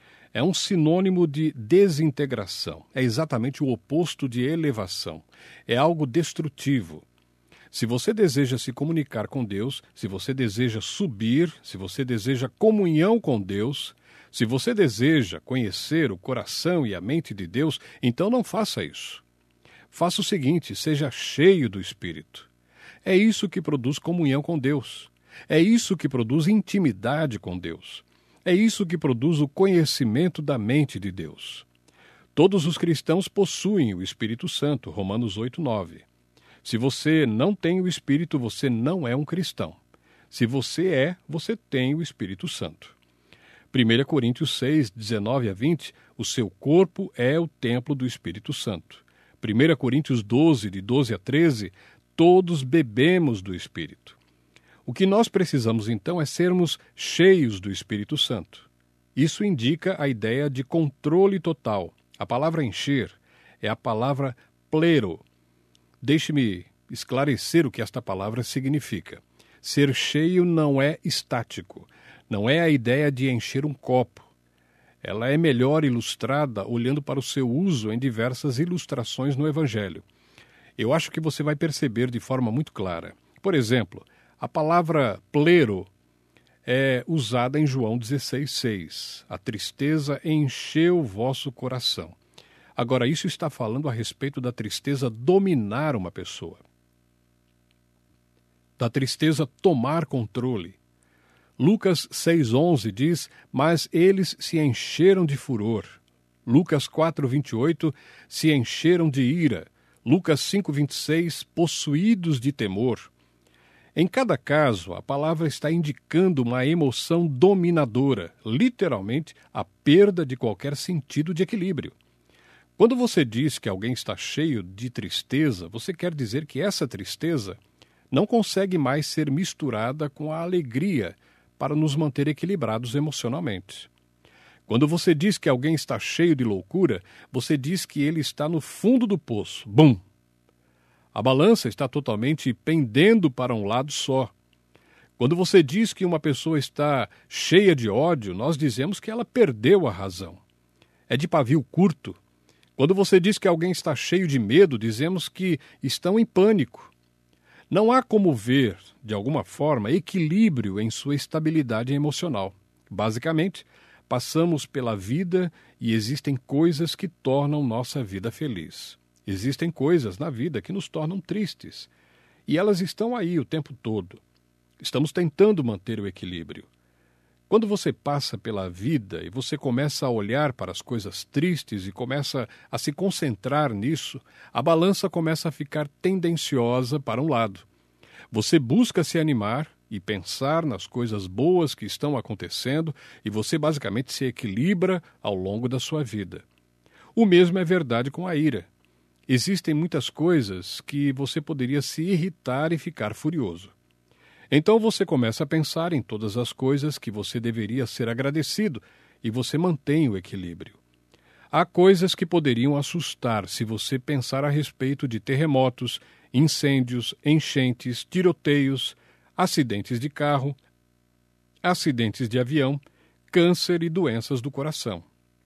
É um sinônimo de desintegração. É exatamente o oposto de elevação. É algo destrutivo. Se você deseja se comunicar com Deus, se você deseja subir, se você deseja comunhão com Deus, se você deseja conhecer o coração e a mente de Deus, então não faça isso. Faça o seguinte, seja cheio do Espírito. É isso que produz comunhão com Deus. É isso que produz intimidade com Deus. É isso que produz o conhecimento da mente de Deus. Todos os cristãos possuem o Espírito Santo, Romanos oito, nove. Se você não tem o Espírito, você não é um cristão. Se você é, você tem o Espírito Santo. primeira Coríntios seis, dezenove a vinte, o seu corpo é o templo do Espírito Santo. primeira Coríntios doze, de doze a treze, todos bebemos do Espírito. O que nós precisamos então é sermos cheios do Espírito Santo. Isso indica a ideia de controle total. A palavra encher é a palavra plero. Deixe-me esclarecer o que esta palavra significa. Ser cheio não é estático. Não é a ideia de encher um copo. Ela é melhor ilustrada olhando para o seu uso em diversas ilustrações no Evangelho. Eu acho que você vai perceber de forma muito clara. Por exemplo, a palavra plero é usada em João dezesseis, seis. A tristeza encheu o vosso coração. Agora, isso está falando a respeito da tristeza dominar uma pessoa. Da tristeza tomar controle. Lucas seis, onze diz, mas eles se encheram de furor. Lucas quatro, vinte e oito, se encheram de ira. Lucas cinco, vinte e seis, possuídos de temor. Em cada caso, a palavra está indicando uma emoção dominadora, literalmente a perda de qualquer sentido de equilíbrio. Quando você diz que alguém está cheio de tristeza, você quer dizer que essa tristeza não consegue mais ser misturada com a alegria para nos manter equilibrados emocionalmente. Quando você diz que alguém está cheio de loucura, você diz que ele está no fundo do poço. Bum! A balança está totalmente pendendo para um lado só. Quando você diz que uma pessoa está cheia de ódio, nós dizemos que ela perdeu a razão. É de pavio curto. Quando você diz que alguém está cheio de medo, dizemos que estão em pânico. Não há como ver, de alguma forma, equilíbrio em sua estabilidade emocional. Basicamente, passamos pela vida e existem coisas que tornam nossa vida feliz. Existem coisas na vida que nos tornam tristes. E elas estão aí o tempo todo. Estamos tentando manter o equilíbrio. Quando você passa pela vida e você começa a olhar para as coisas tristes e começa a se concentrar nisso, a balança começa a ficar tendenciosa para um lado. Você busca se animar e pensar nas coisas boas que estão acontecendo e você basicamente se equilibra ao longo da sua vida. O mesmo é verdade com a ira. Existem muitas coisas que você poderia se irritar e ficar furioso. Então você começa a pensar em todas as coisas que você deveria ser agradecido e você mantém o equilíbrio. Há coisas que poderiam assustar se você pensar a respeito de terremotos, incêndios, enchentes, tiroteios, acidentes de carro, acidentes de avião, câncer e doenças do coração.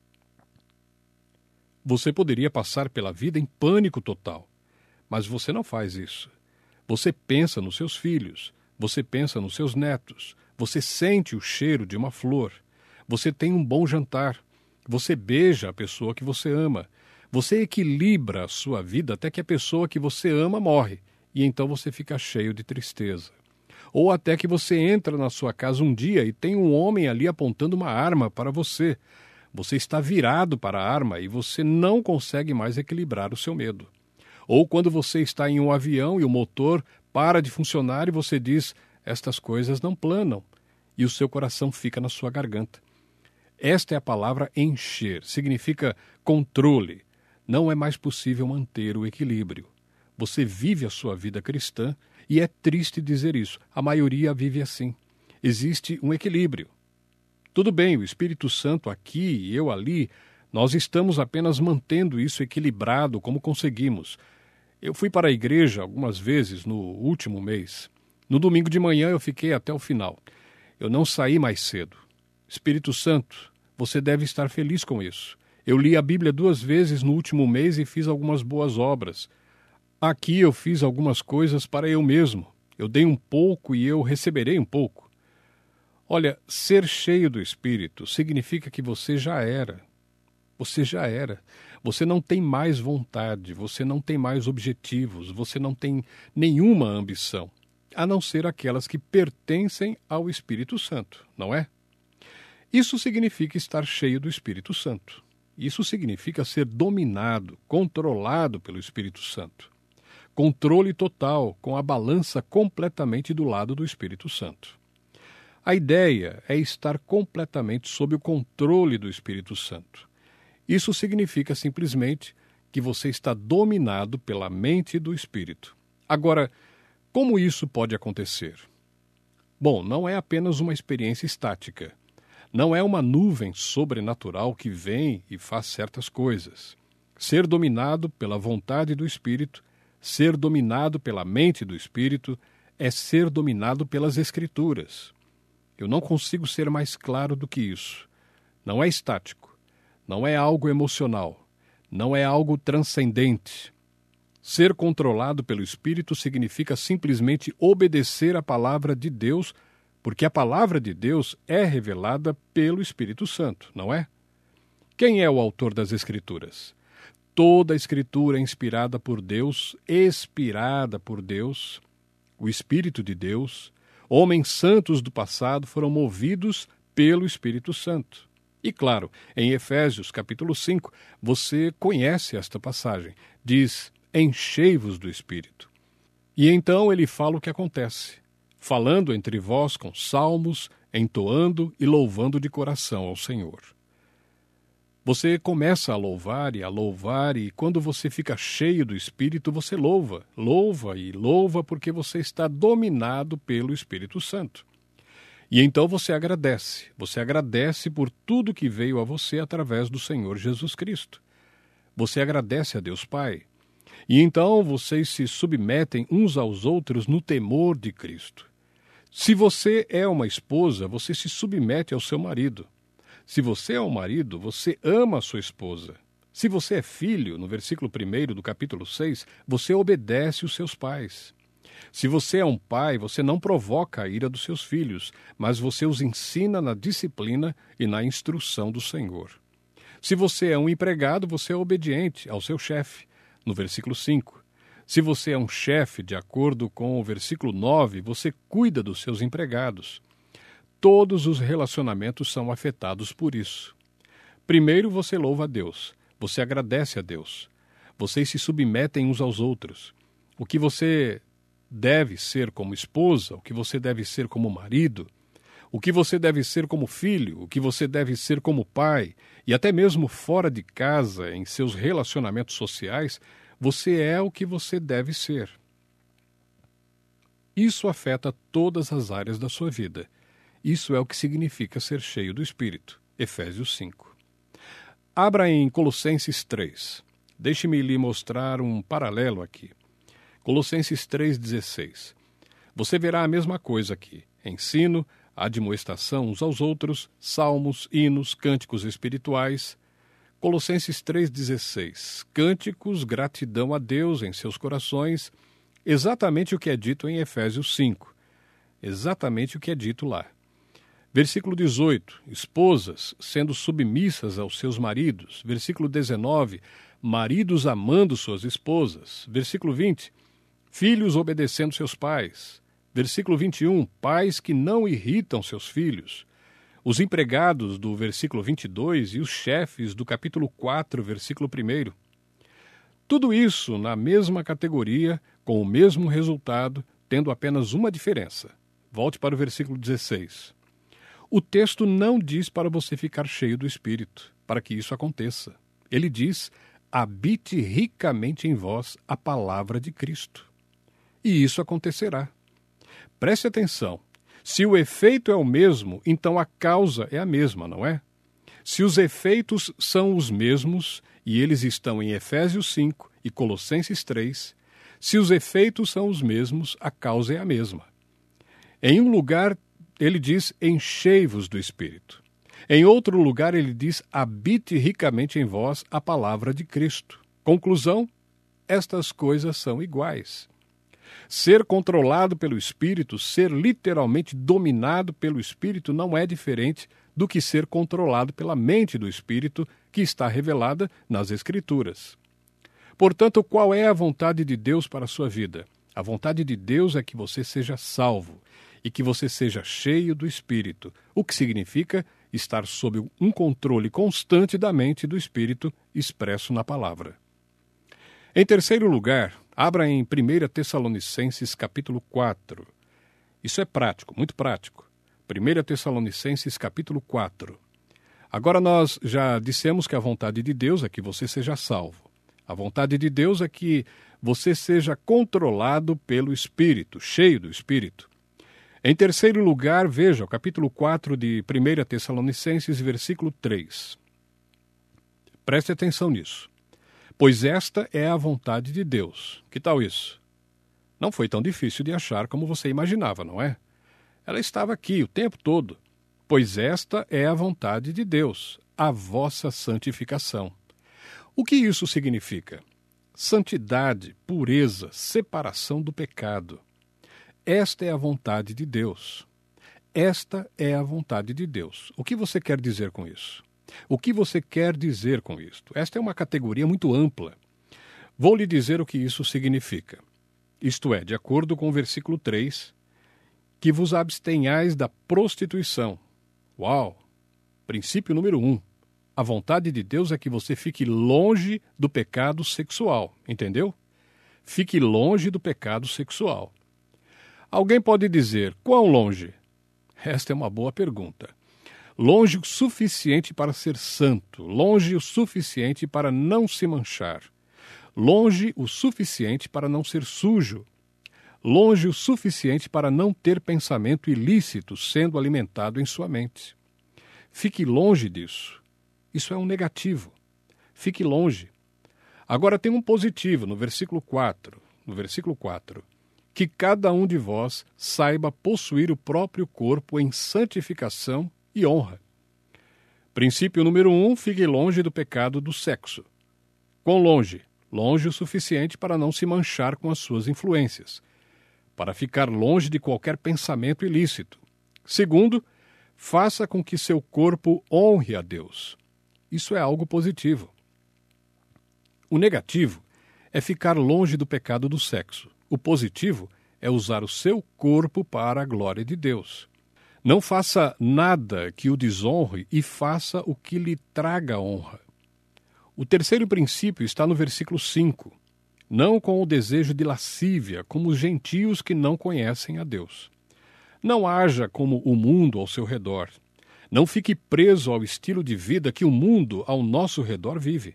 Você poderia passar pela vida em pânico total, mas você não faz isso. Você pensa nos seus filhos, você pensa nos seus netos, você sente o cheiro de uma flor, você tem um bom jantar, você beija a pessoa que você ama, você equilibra a sua vida até que a pessoa que você ama morre, e então você fica cheio de tristeza. Ou até que você entra na sua casa um dia e tem um homem ali apontando uma arma para você. Você está virado para a arma e você não consegue mais equilibrar o seu medo. Ou quando você está em um avião e o motor para de funcionar e você diz, estas coisas não planam, e o seu coração fica na sua garganta. Esta é a palavra encher, significa controle. Não é mais possível manter o equilíbrio. Você vive a sua vida cristã e é triste dizer isso. A maioria vive assim. Existe um equilíbrio. Tudo bem, o Espírito Santo aqui e eu ali, nós estamos apenas mantendo isso equilibrado como conseguimos. Eu fui para a igreja algumas vezes no último mês. No domingo de manhã eu fiquei até o final. Eu não saí mais cedo. Espírito Santo, você deve estar feliz com isso. Eu li a Bíblia duas vezes no último mês e fiz algumas boas obras. Aqui eu fiz algumas coisas para eu mesmo. Eu dei um pouco e eu receberei um pouco. Olha, ser cheio do Espírito significa que você já era. Você já era. Você não tem mais vontade, você não tem mais objetivos, você não tem nenhuma ambição, a não ser aquelas que pertencem ao Espírito Santo, não é? Isso significa estar cheio do Espírito Santo. Isso significa ser dominado, controlado pelo Espírito Santo. Controle total, com a balança completamente do lado do Espírito Santo. A ideia é estar completamente sob o controle do Espírito Santo. Isso significa simplesmente que você está dominado pela mente do Espírito. Agora, como isso pode acontecer? Bom, não é apenas uma experiência estática. Não é uma nuvem sobrenatural que vem e faz certas coisas. Ser dominado pela vontade do Espírito, ser dominado pela mente do Espírito, é ser dominado pelas Escrituras. Eu não consigo ser mais claro do que isso. Não é estático. Não é algo emocional. Não é algo transcendente. Ser controlado pelo Espírito significa simplesmente obedecer à palavra de Deus, porque a palavra de Deus é revelada pelo Espírito Santo, não é? Quem é o autor das Escrituras? Toda a Escritura é inspirada por Deus, expirada por Deus, o Espírito de Deus. Homens santos do passado foram movidos pelo Espírito Santo. E claro, em Efésios capítulo cinco, você conhece esta passagem. Diz, enchei-vos do Espírito. E então ele fala o que acontece. Falando entre vós com salmos, entoando e louvando de coração ao Senhor. Você começa a louvar e a louvar, e quando você fica cheio do Espírito, você louva. Louva e louva porque você está dominado pelo Espírito Santo. E então você agradece. Você agradece por tudo que veio a você através do Senhor Jesus Cristo. Você agradece a Deus Pai. E então vocês se submetem uns aos outros no temor de Cristo. Se você é uma esposa, você se submete ao seu marido. Se você é um marido, você ama a sua esposa. Se você é filho, no versículo primeiro do capítulo seis, você obedece os seus pais. Se você é um pai, você não provoca a ira dos seus filhos, mas você os ensina na disciplina e na instrução do Senhor. Se você é um empregado, você é obediente ao seu chefe, no versículo cinco. Se você é um chefe, de acordo com o versículo nove, você cuida dos seus empregados. Todos os relacionamentos são afetados por isso. Primeiro você louva a Deus, você agradece a Deus, vocês se submetem uns aos outros. O que você deve ser como esposa, o que você deve ser como marido, o que você deve ser como filho, o que você deve ser como pai, e até mesmo fora de casa, em seus relacionamentos sociais, você é o que você deve ser. Isso afeta todas as áreas da sua vida. Isso é o que significa ser cheio do Espírito. Efésios cinco. Abra em Colossenses três. Deixe-me lhe mostrar um paralelo aqui. Colossenses três, dezesseis. Você verá a mesma coisa aqui. Ensino, admoestação uns aos outros, salmos, hinos, cânticos espirituais. Colossenses três, dezesseis. Cânticos, gratidão a Deus em seus corações. Exatamente o que é dito em Efésios cinco. Exatamente o que é dito lá. Versículo dezoito, esposas sendo submissas aos seus maridos. Versículo dezenove, maridos amando suas esposas. Versículo vinte, filhos obedecendo seus pais. Versículo vinte e um, pais que não irritam seus filhos. Os empregados do versículo vinte e dois e os chefes do capítulo quatro, versículo um. Tudo isso na mesma categoria, com o mesmo resultado, tendo apenas uma diferença. Volte para o versículo dezesseis. O texto não diz para você ficar cheio do Espírito, para que isso aconteça. Ele diz, habite ricamente em vós a palavra de Cristo. E isso acontecerá. Preste atenção. Se o efeito é o mesmo, então a causa é a mesma, não é? Se os efeitos são os mesmos, e eles estão em Efésios cinco e Colossenses três, se os efeitos são os mesmos, a causa é a mesma. Em um lugar, ele diz, enchei-vos do Espírito. Em outro lugar, ele diz, habite ricamente em vós a palavra de Cristo. Conclusão, estas coisas são iguais. Ser controlado pelo Espírito, ser literalmente dominado pelo Espírito, não é diferente do que ser controlado pela mente do Espírito, que está revelada nas Escrituras. Portanto, qual é a vontade de Deus para a sua vida? A vontade de Deus é que você seja salvo e que você seja cheio do Espírito, o que significa estar sob um controle constante da mente do Espírito expresso na palavra. Em terceiro lugar, abra em primeira Tessalonicenses capítulo quatro. Isso é prático, muito prático. primeira Tessalonicenses capítulo quatro. Agora nós já dissemos que a vontade de Deus é que você seja salvo. A vontade de Deus é que você seja controlado pelo Espírito, cheio do Espírito. Em terceiro lugar, veja o capítulo quatro de primeira Tessalonicenses, versículo três. Preste atenção nisso. Pois esta é a vontade de Deus. Que tal isso? Não foi tão difícil de achar como você imaginava, não é? Ela estava aqui o tempo todo. Pois esta é a vontade de Deus, a vossa santificação. O que isso significa? Santidade, pureza, separação do pecado. Esta é a vontade de Deus. Esta é a vontade de Deus. O que você quer dizer com isso? O que você quer dizer com isto? Esta é uma categoria muito ampla. Vou lhe dizer o que isso significa. Isto é, de acordo com o versículo três, que vos abstenhais da prostituição. Uau! Princípio número um. A vontade de Deus é que você fique longe do pecado sexual, entendeu? Fique longe do pecado sexual. Alguém pode dizer, quão longe? Esta é uma boa pergunta. Longe o suficiente para ser santo, longe o suficiente para não se manchar, longe o suficiente para não ser sujo, longe o suficiente para não ter pensamento ilícito sendo alimentado em sua mente. Fique longe disso. Isso é um negativo. Fique longe. Agora tem um positivo no versículo quatro. No versículo quatro. Que cada um de vós saiba possuir o próprio corpo em santificação e honra. Princípio número um, fique longe do pecado do sexo. Quão longe? Longe o suficiente para não se manchar com as suas influências. Para ficar longe de qualquer pensamento ilícito. Segundo, faça com que seu corpo honre a Deus. Isso é algo positivo. O negativo é ficar longe do pecado do sexo. O positivo é usar o seu corpo para a glória de Deus. Não faça nada que o desonre e faça o que lhe traga honra. O terceiro princípio está no versículo cinco. Não com o desejo de lascívia, como os gentios que não conhecem a Deus. Não haja como o mundo ao seu redor. Não fique preso ao estilo de vida que o mundo ao nosso redor vive.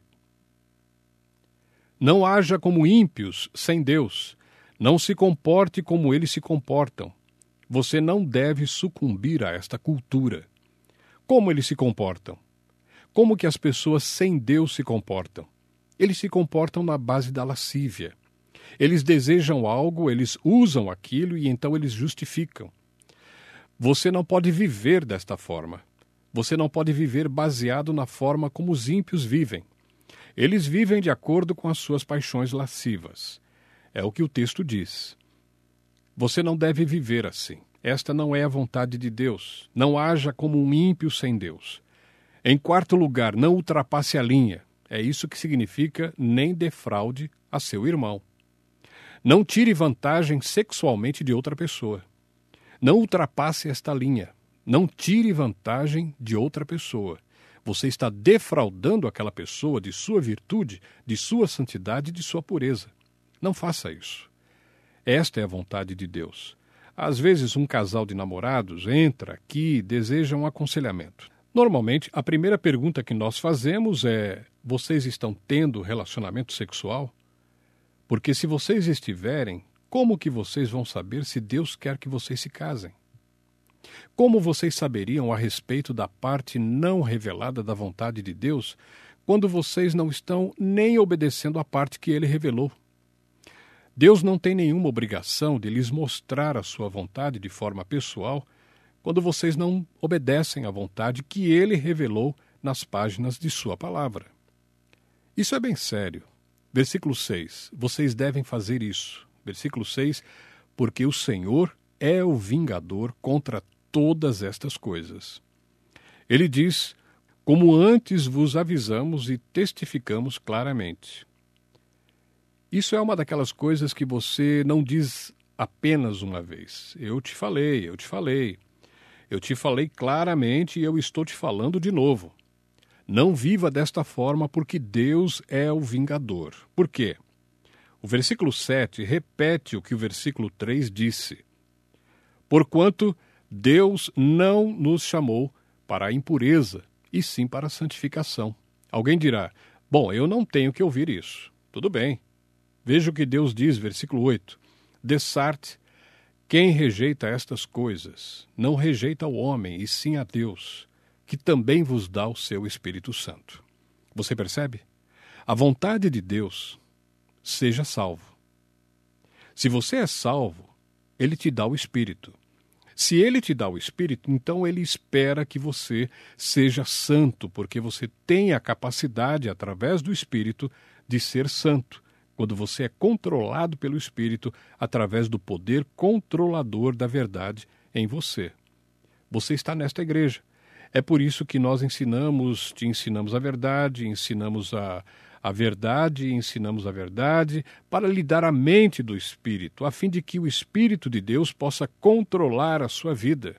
Não haja como ímpios sem Deus. Não se comporte como eles se comportam. Você não deve sucumbir a esta cultura. Como eles se comportam? Como que as pessoas sem Deus se comportam? Eles se comportam na base da lascívia. Eles desejam algo, eles usam aquilo e então eles justificam. Você não pode viver desta forma. Você não pode viver baseado na forma como os ímpios vivem. Eles vivem de acordo com as suas paixões lascivas. É o que o texto diz. Você não deve viver assim. Esta não é a vontade de Deus. Não haja como um ímpio sem Deus. Em quarto lugar, não ultrapasse a linha. É isso que significa nem defraude a seu irmão. Não tire vantagem sexualmente de outra pessoa. Não ultrapasse esta linha. Não tire vantagem de outra pessoa. Você está defraudando aquela pessoa de sua virtude, de sua santidade e de sua pureza. Não faça isso. Esta é a vontade de Deus. Às vezes, um casal de namorados entra aqui e deseja um aconselhamento. Normalmente, a primeira pergunta que nós fazemos é: vocês estão tendo relacionamento sexual? Porque se vocês estiverem, como que vocês vão saber se Deus quer que vocês se casem? Como vocês saberiam a respeito da parte não revelada da vontade de Deus quando vocês não estão nem obedecendo a parte que Ele revelou? Deus não tem nenhuma obrigação de lhes mostrar a sua vontade de forma pessoal quando vocês não obedecem à vontade que Ele revelou nas páginas de sua palavra. Isso é bem sério. Versículo seis. Vocês devem fazer isso. Versículo seis. Porque o Senhor é o vingador contra todas estas coisas. Ele diz: como antes vos avisamos e testificamos claramente. Isso é uma daquelas coisas que você não diz apenas uma vez. Eu te falei, eu te falei. Eu te falei claramente e eu estou te falando de novo. Não viva desta forma, porque Deus é o vingador. Por quê? O versículo sete repete o que o versículo três disse. Porquanto Deus não nos chamou para a impureza, e sim para a santificação. Alguém dirá: bom, eu não tenho que ouvir isso. Tudo bem. Veja o que Deus diz, versículo oito. Dessarte, quem rejeita estas coisas, não rejeita o homem, e sim a Deus, que também vos dá o seu Espírito Santo. Você percebe? A vontade de Deus, seja salvo. Se você é salvo, Ele te dá o Espírito. Se Ele te dá o Espírito, então Ele espera que você seja santo, porque você tem a capacidade, através do Espírito, de ser santo, quando você é controlado pelo Espírito através do poder controlador da verdade em você. Você está nesta igreja. É por isso que nós ensinamos, te ensinamos a verdade, ensinamos a, a verdade, ensinamos a verdade, para lhe dar a mente do Espírito, a fim de que o Espírito de Deus possa controlar a sua vida.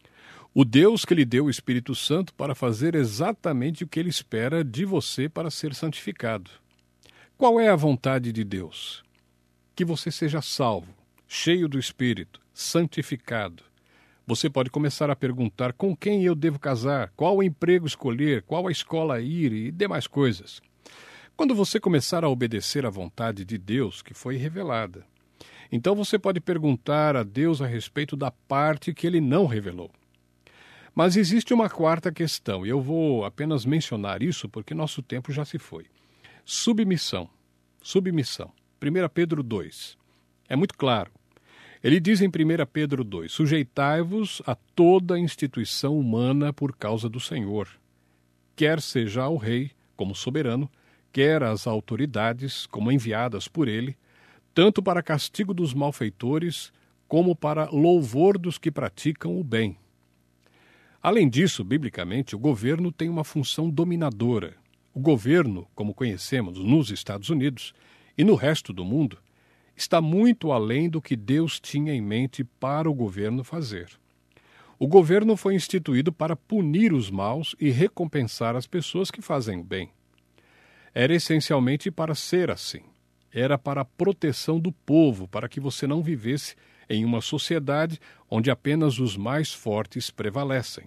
O Deus que lhe deu o Espírito Santo para fazer exatamente o que Ele espera de você para ser santificado. Qual é a vontade de Deus? Que você seja salvo, cheio do Espírito, santificado. Você pode começar a perguntar com quem eu devo casar, qual o emprego escolher, qual a escola ir e demais coisas. Quando você começar a obedecer à vontade de Deus, que foi revelada, então você pode perguntar a Deus a respeito da parte que Ele não revelou. Mas existe uma quarta questão, e eu vou apenas mencionar isso porque nosso tempo já se foi. Submissão. Submissão. primeira Pedro dois. É muito claro. Ele diz em primeira Pedro dois, sujeitai-vos a toda instituição humana por causa do Senhor, quer seja ao rei, como soberano, quer às autoridades, como enviadas por ele, tanto para castigo dos malfeitores, como para louvor dos que praticam o bem. Além disso, biblicamente, o governo tem uma função dominadora. O governo, como conhecemos nos Estados Unidos e no resto do mundo, está muito além do que Deus tinha em mente para o governo fazer. O governo foi instituído para punir os maus e recompensar as pessoas que fazem o bem. Era essencialmente para ser assim. Era para a proteção do povo, para que você não vivesse em uma sociedade onde apenas os mais fortes prevalecem.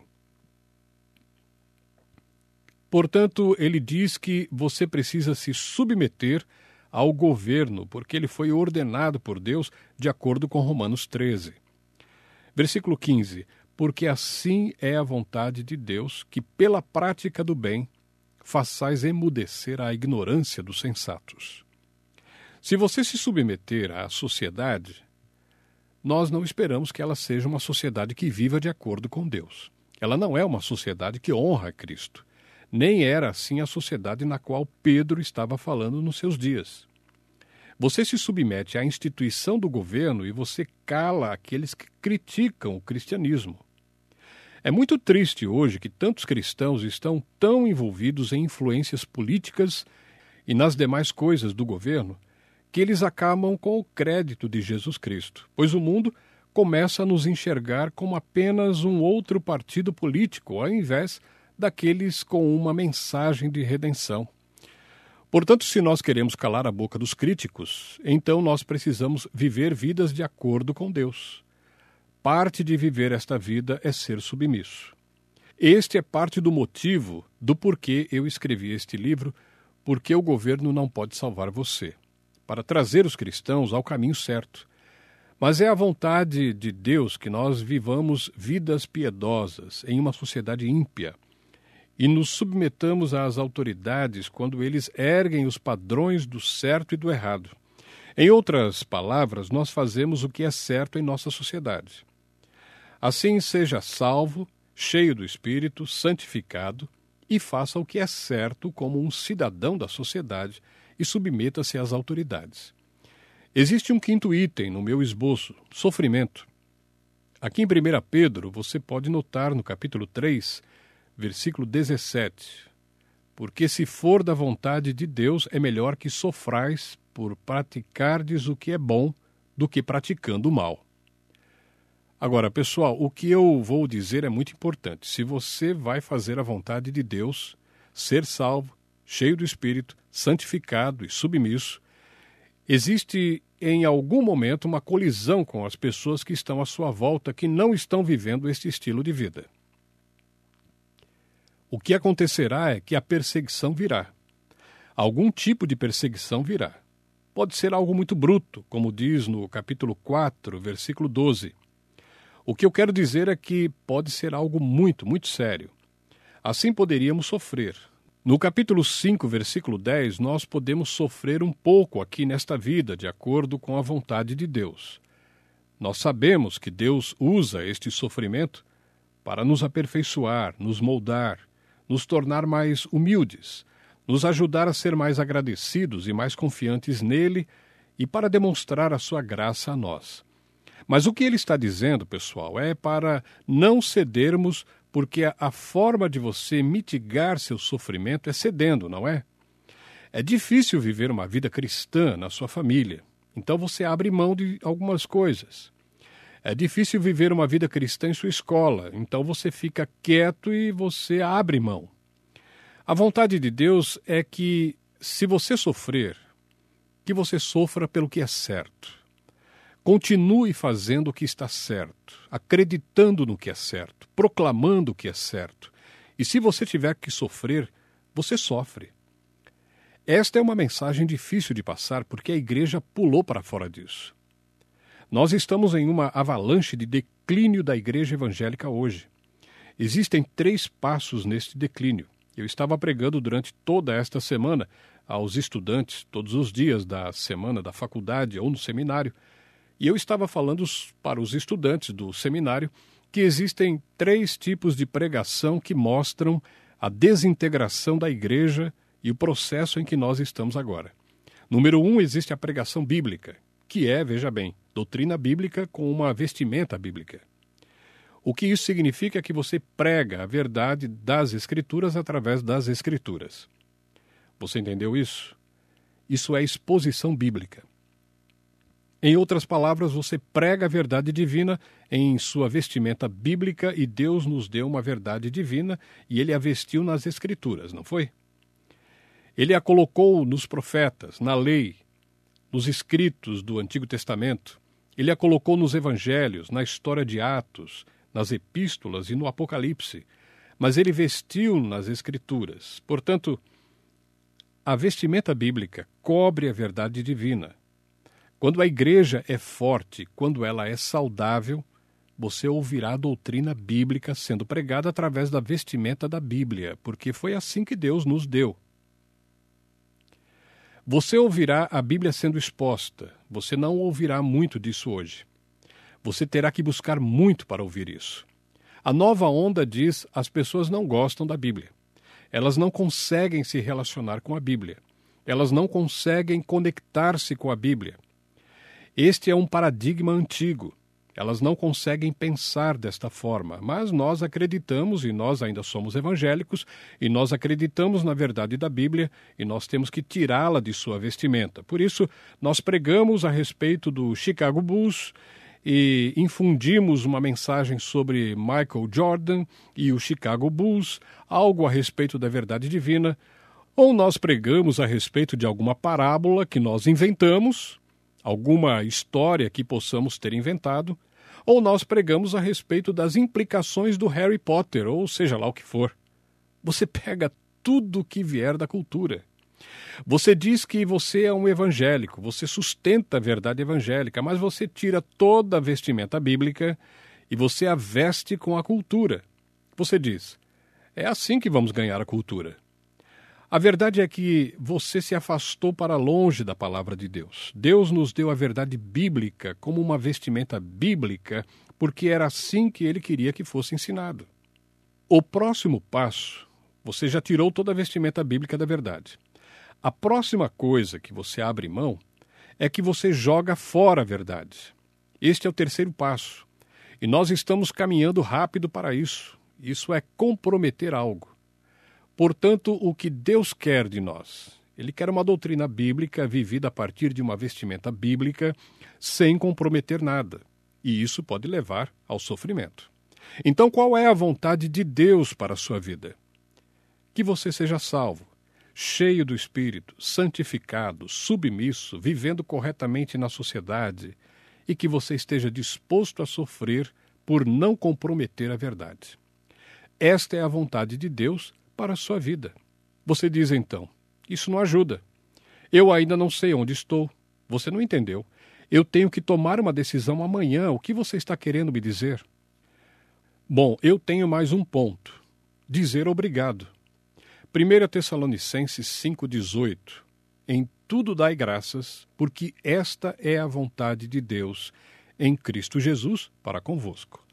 Portanto, ele diz que você precisa se submeter ao governo, porque ele foi ordenado por Deus de acordo com Romanos treze. Versículo quinze. Porque assim é a vontade de Deus, que pela prática do bem façais emudecer a ignorância dos sensatos. Se você se submeter à sociedade, nós não esperamos que ela seja uma sociedade que viva de acordo com Deus. Ela não é uma sociedade que honra a Cristo. Nem era assim a sociedade na qual Pedro estava falando nos seus dias. Você se submete à instituição do governo e você cala aqueles que criticam o cristianismo. É muito triste hoje que tantos cristãos estão tão envolvidos em influências políticas e nas demais coisas do governo que eles acabam com o crédito de Jesus Cristo, pois o mundo começa a nos enxergar como apenas um outro partido político, ao invés daqueles com uma mensagem de redenção. Portanto, se nós queremos calar a boca dos críticos, então nós precisamos viver vidas de acordo com Deus. Parte de viver esta vida é ser submisso. Este é parte do motivo do porquê eu escrevi este livro, Porque o Governo Não Pode Salvar Você, para trazer os cristãos ao caminho certo. Mas é a vontade de Deus que nós vivamos vidas piedosas em uma sociedade ímpia e nos submetamos às autoridades quando eles erguem os padrões do certo e do errado. Em outras palavras, nós fazemos o que é certo em nossa sociedade. Assim, seja salvo, cheio do Espírito, santificado, e faça o que é certo como um cidadão da sociedade e submeta-se às autoridades. Existe um quinto item no meu esboço, sofrimento. Aqui em primeira Pedro, você pode notar no capítulo três, versículo dezessete, porque se for da vontade de Deus, é melhor que sofrais por praticardes o que é bom do que praticando o mal. Agora, pessoal, o que eu vou dizer é muito importante. Se você vai fazer a vontade de Deus, ser salvo, cheio do Espírito, santificado e submisso, existe em algum momento uma colisão com as pessoas que estão à sua volta que não estão vivendo este estilo de vida. O que acontecerá é que a perseguição virá. Algum tipo de perseguição virá. Pode ser algo muito bruto, como diz no capítulo quatro, versículo doze. O que eu quero dizer é que pode ser algo muito, muito sério. Assim poderíamos sofrer. No capítulo cinco, versículo dez, nós podemos sofrer um pouco aqui nesta vida, de acordo com a vontade de Deus. Nós sabemos que Deus usa este sofrimento para nos aperfeiçoar, nos moldar, nos tornar mais humildes, nos ajudar a ser mais agradecidos e mais confiantes nele e para demonstrar a sua graça a nós. Mas o que ele está dizendo, pessoal, é para não cedermos, porque a, a forma de você mitigar seu sofrimento é cedendo, não é? É difícil viver uma vida cristã na sua família, então você abre mão de algumas coisas. É difícil viver uma vida cristã em sua escola, então você fica quieto e você abre mão. A vontade de Deus é que, se você sofrer, que você sofra pelo que é certo. Continue fazendo o que está certo, acreditando no que é certo, proclamando o que é certo. E se você tiver que sofrer, você sofre. Esta é uma mensagem difícil de passar porque a igreja pulou para fora disso. Nós estamos em uma avalanche de declínio da igreja evangélica hoje. Existem três passos neste declínio. Eu estava pregando durante toda esta semana aos estudantes, todos os dias da semana da faculdade ou no seminário, e eu estava falando para os estudantes do seminário que existem três tipos de pregação que mostram a desintegração da igreja e o processo em que nós estamos agora. Número um, existe a pregação bíblica, que é, veja bem, doutrina bíblica com uma vestimenta bíblica. O que isso significa é que você prega a verdade das Escrituras através das Escrituras. Você entendeu isso? Isso é exposição bíblica. Em outras palavras, você prega a verdade divina em sua vestimenta bíblica e Deus nos deu uma verdade divina e Ele a vestiu nas Escrituras, não foi? Ele a colocou nos profetas, na lei, nos escritos do Antigo Testamento. Ele a colocou nos evangelhos, na história de Atos, nas epístolas e no Apocalipse. Mas ele vestiu nas Escrituras. Portanto, a vestimenta bíblica cobre a verdade divina. Quando a igreja é forte, quando ela é saudável, você ouvirá a doutrina bíblica sendo pregada através da vestimenta da Bíblia, porque foi assim que Deus nos deu. Você ouvirá a Bíblia sendo exposta. Você não ouvirá muito disso hoje. Você terá que buscar muito para ouvir isso. A nova onda diz: as pessoas não gostam da Bíblia. Elas não conseguem se relacionar com a Bíblia. Elas não conseguem conectar-se com a Bíblia. Este é um paradigma antigo. Elas não conseguem pensar desta forma, mas nós acreditamos, e nós ainda somos evangélicos, e nós acreditamos na verdade da Bíblia, e nós temos que tirá-la de sua vestimenta. Por isso, nós pregamos a respeito do Chicago Bulls e infundimos uma mensagem sobre Michael Jordan e o Chicago Bulls, algo a respeito da verdade divina, ou nós pregamos a respeito de alguma parábola que nós inventamos, alguma história que possamos ter inventado, ou nós pregamos a respeito das implicações do Harry Potter, ou seja lá o que for. Você pega tudo o que vier da cultura. Você diz que você é um evangélico, você sustenta a verdade evangélica, mas você tira toda a vestimenta bíblica e você a veste com a cultura. Você diz, é assim que vamos ganhar a cultura. A verdade é que você se afastou para longe da palavra de Deus. Deus nos deu a verdade bíblica como uma vestimenta bíblica, porque era assim que ele queria que fosse ensinado. O próximo passo, você já tirou toda a vestimenta bíblica da verdade. A próxima coisa que você abre mão é que você joga fora a verdade. Este é o terceiro passo. E nós estamos caminhando rápido para isso. Isso é comprometer algo. Portanto, o que Deus quer de nós? Ele quer uma doutrina bíblica vivida a partir de uma vestimenta bíblica sem comprometer nada. E isso pode levar ao sofrimento. Então, qual é a vontade de Deus para a sua vida? Que você seja salvo, cheio do Espírito, santificado, submisso, vivendo corretamente na sociedade e que você esteja disposto a sofrer por não comprometer a verdade. Esta é a vontade de Deus para a sua vida. Você diz então, isso não ajuda. Eu ainda não sei onde estou. Você não entendeu. Eu tenho que tomar uma decisão amanhã. O que você está querendo me dizer? Bom, eu tenho mais um ponto. Dizer obrigado. primeira Tessalonicenses cinco, dezoito. Em tudo dai graças, porque esta é a vontade de Deus em Cristo Jesus para convosco.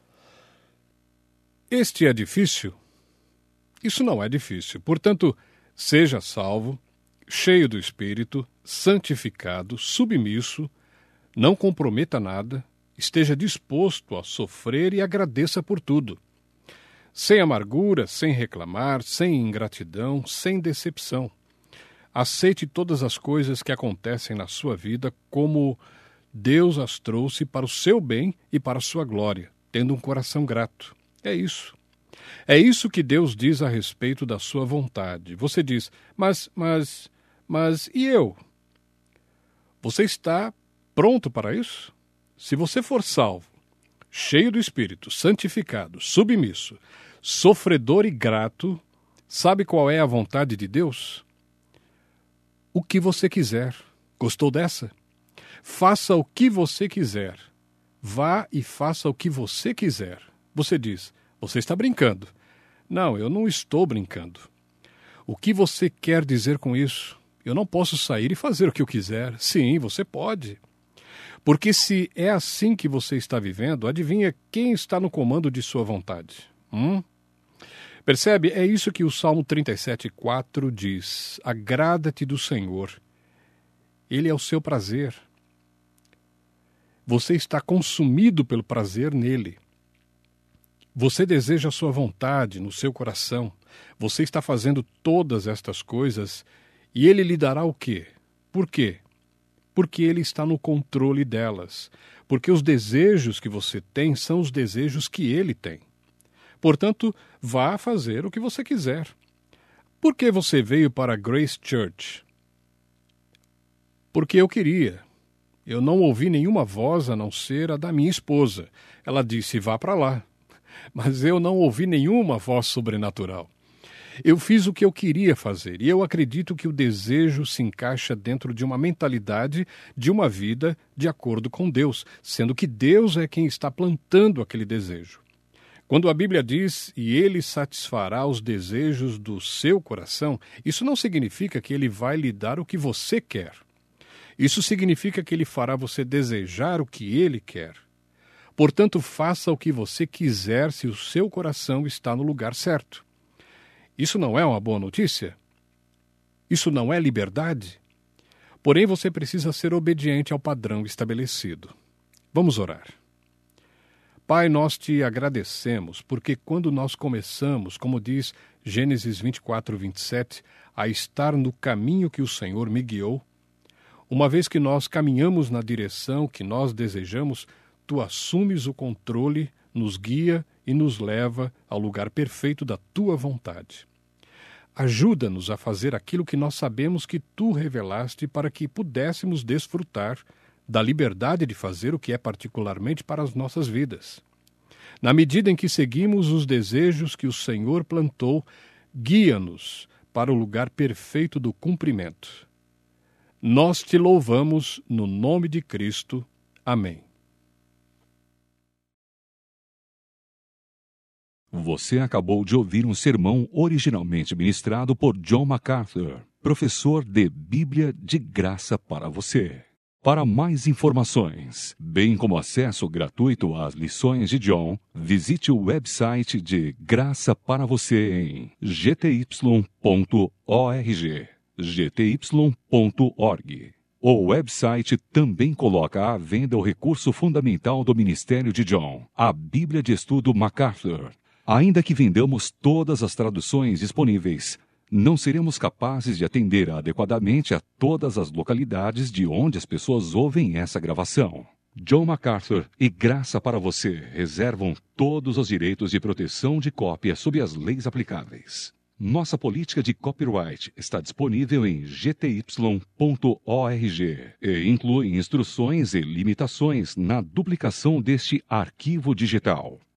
Este é difícil? Isso não é difícil. Portanto, seja salvo, cheio do Espírito, santificado, submisso, não comprometa nada, esteja disposto a sofrer e agradeça por tudo. Sem amargura, sem reclamar, sem ingratidão, sem decepção. Aceite todas as coisas que acontecem na sua vida como Deus as trouxe para o seu bem e para a sua glória, tendo um coração grato. É isso. É isso que Deus diz a respeito da sua vontade. Você diz, mas, mas, mas e eu? Você está pronto para isso? Se você for salvo, cheio do Espírito, santificado, submisso, sofredor e grato, sabe qual é a vontade de Deus? O que você quiser. Gostou dessa? Faça o que você quiser. Vá e faça o que você quiser. Você diz, você está brincando. Não, eu não estou brincando. O que você quer dizer com isso? Eu não posso sair e fazer o que eu quiser. Sim, você pode. Porque se é assim que você está vivendo, adivinha quem está no comando de sua vontade? Hum? Percebe? É isso que o Salmo trinta e sete, quatro diz. Agrada-te do Senhor. Ele é o seu prazer. Você está consumido pelo prazer nele. Você deseja a sua vontade no seu coração. Você está fazendo todas estas coisas e ele lhe dará o quê? Por quê? Porque ele está no controle delas. Porque os desejos que você tem são os desejos que ele tem. Portanto, vá fazer o que você quiser. Por que você veio para a Grace Church? Porque eu queria. Eu não ouvi nenhuma voz a não ser a da minha esposa. Ela disse, vá para lá. Mas eu não ouvi nenhuma voz sobrenatural. Eu fiz o que eu queria fazer, e eu acredito que o desejo se encaixa dentro de uma mentalidade de uma vida de acordo com Deus, sendo que Deus é quem está plantando aquele desejo. Quando a Bíblia diz, e ele satisfará os desejos do seu coração, isso não significa que ele vai lhe dar o que você quer. Isso significa que ele fará você desejar o que ele quer. Portanto, faça o que você quiser se o seu coração está no lugar certo. Isso não é uma boa notícia? Isso não é liberdade? Porém, você precisa ser obediente ao padrão estabelecido. Vamos orar. Pai, nós te agradecemos, porque quando nós começamos, como diz Gênesis vinte e quatro, vinte e sete, a estar no caminho que o Senhor me guiou, uma vez que nós caminhamos na direção que nós desejamos, tu assumes o controle, nos guia e nos leva ao lugar perfeito da tua vontade. Ajuda-nos a fazer aquilo que nós sabemos que tu revelaste para que pudéssemos desfrutar da liberdade de fazer o que é particularmente para as nossas vidas. Na medida em que seguimos os desejos que o Senhor plantou, guia-nos para o lugar perfeito do cumprimento. Nós te louvamos no nome de Cristo. Amém. Você acabou de ouvir um sermão originalmente ministrado por John MacArthur, professor de Bíblia de graça para você. Para mais informações, bem como acesso gratuito às lições de John, visite o website de Graça para Você em g t y ponto org. g t y ponto org. O website também coloca à venda o recurso fundamental do ministério de John, a Bíblia de Estudo MacArthur. Ainda que vendamos todas as traduções disponíveis, não seremos capazes de atender adequadamente a todas as localidades de onde as pessoas ouvem essa gravação. John MacArthur e Graça para Você reservam todos os direitos de proteção de cópia sob as leis aplicáveis. Nossa política de copyright está disponível em g t y ponto org e inclui instruções e limitações na duplicação deste arquivo digital.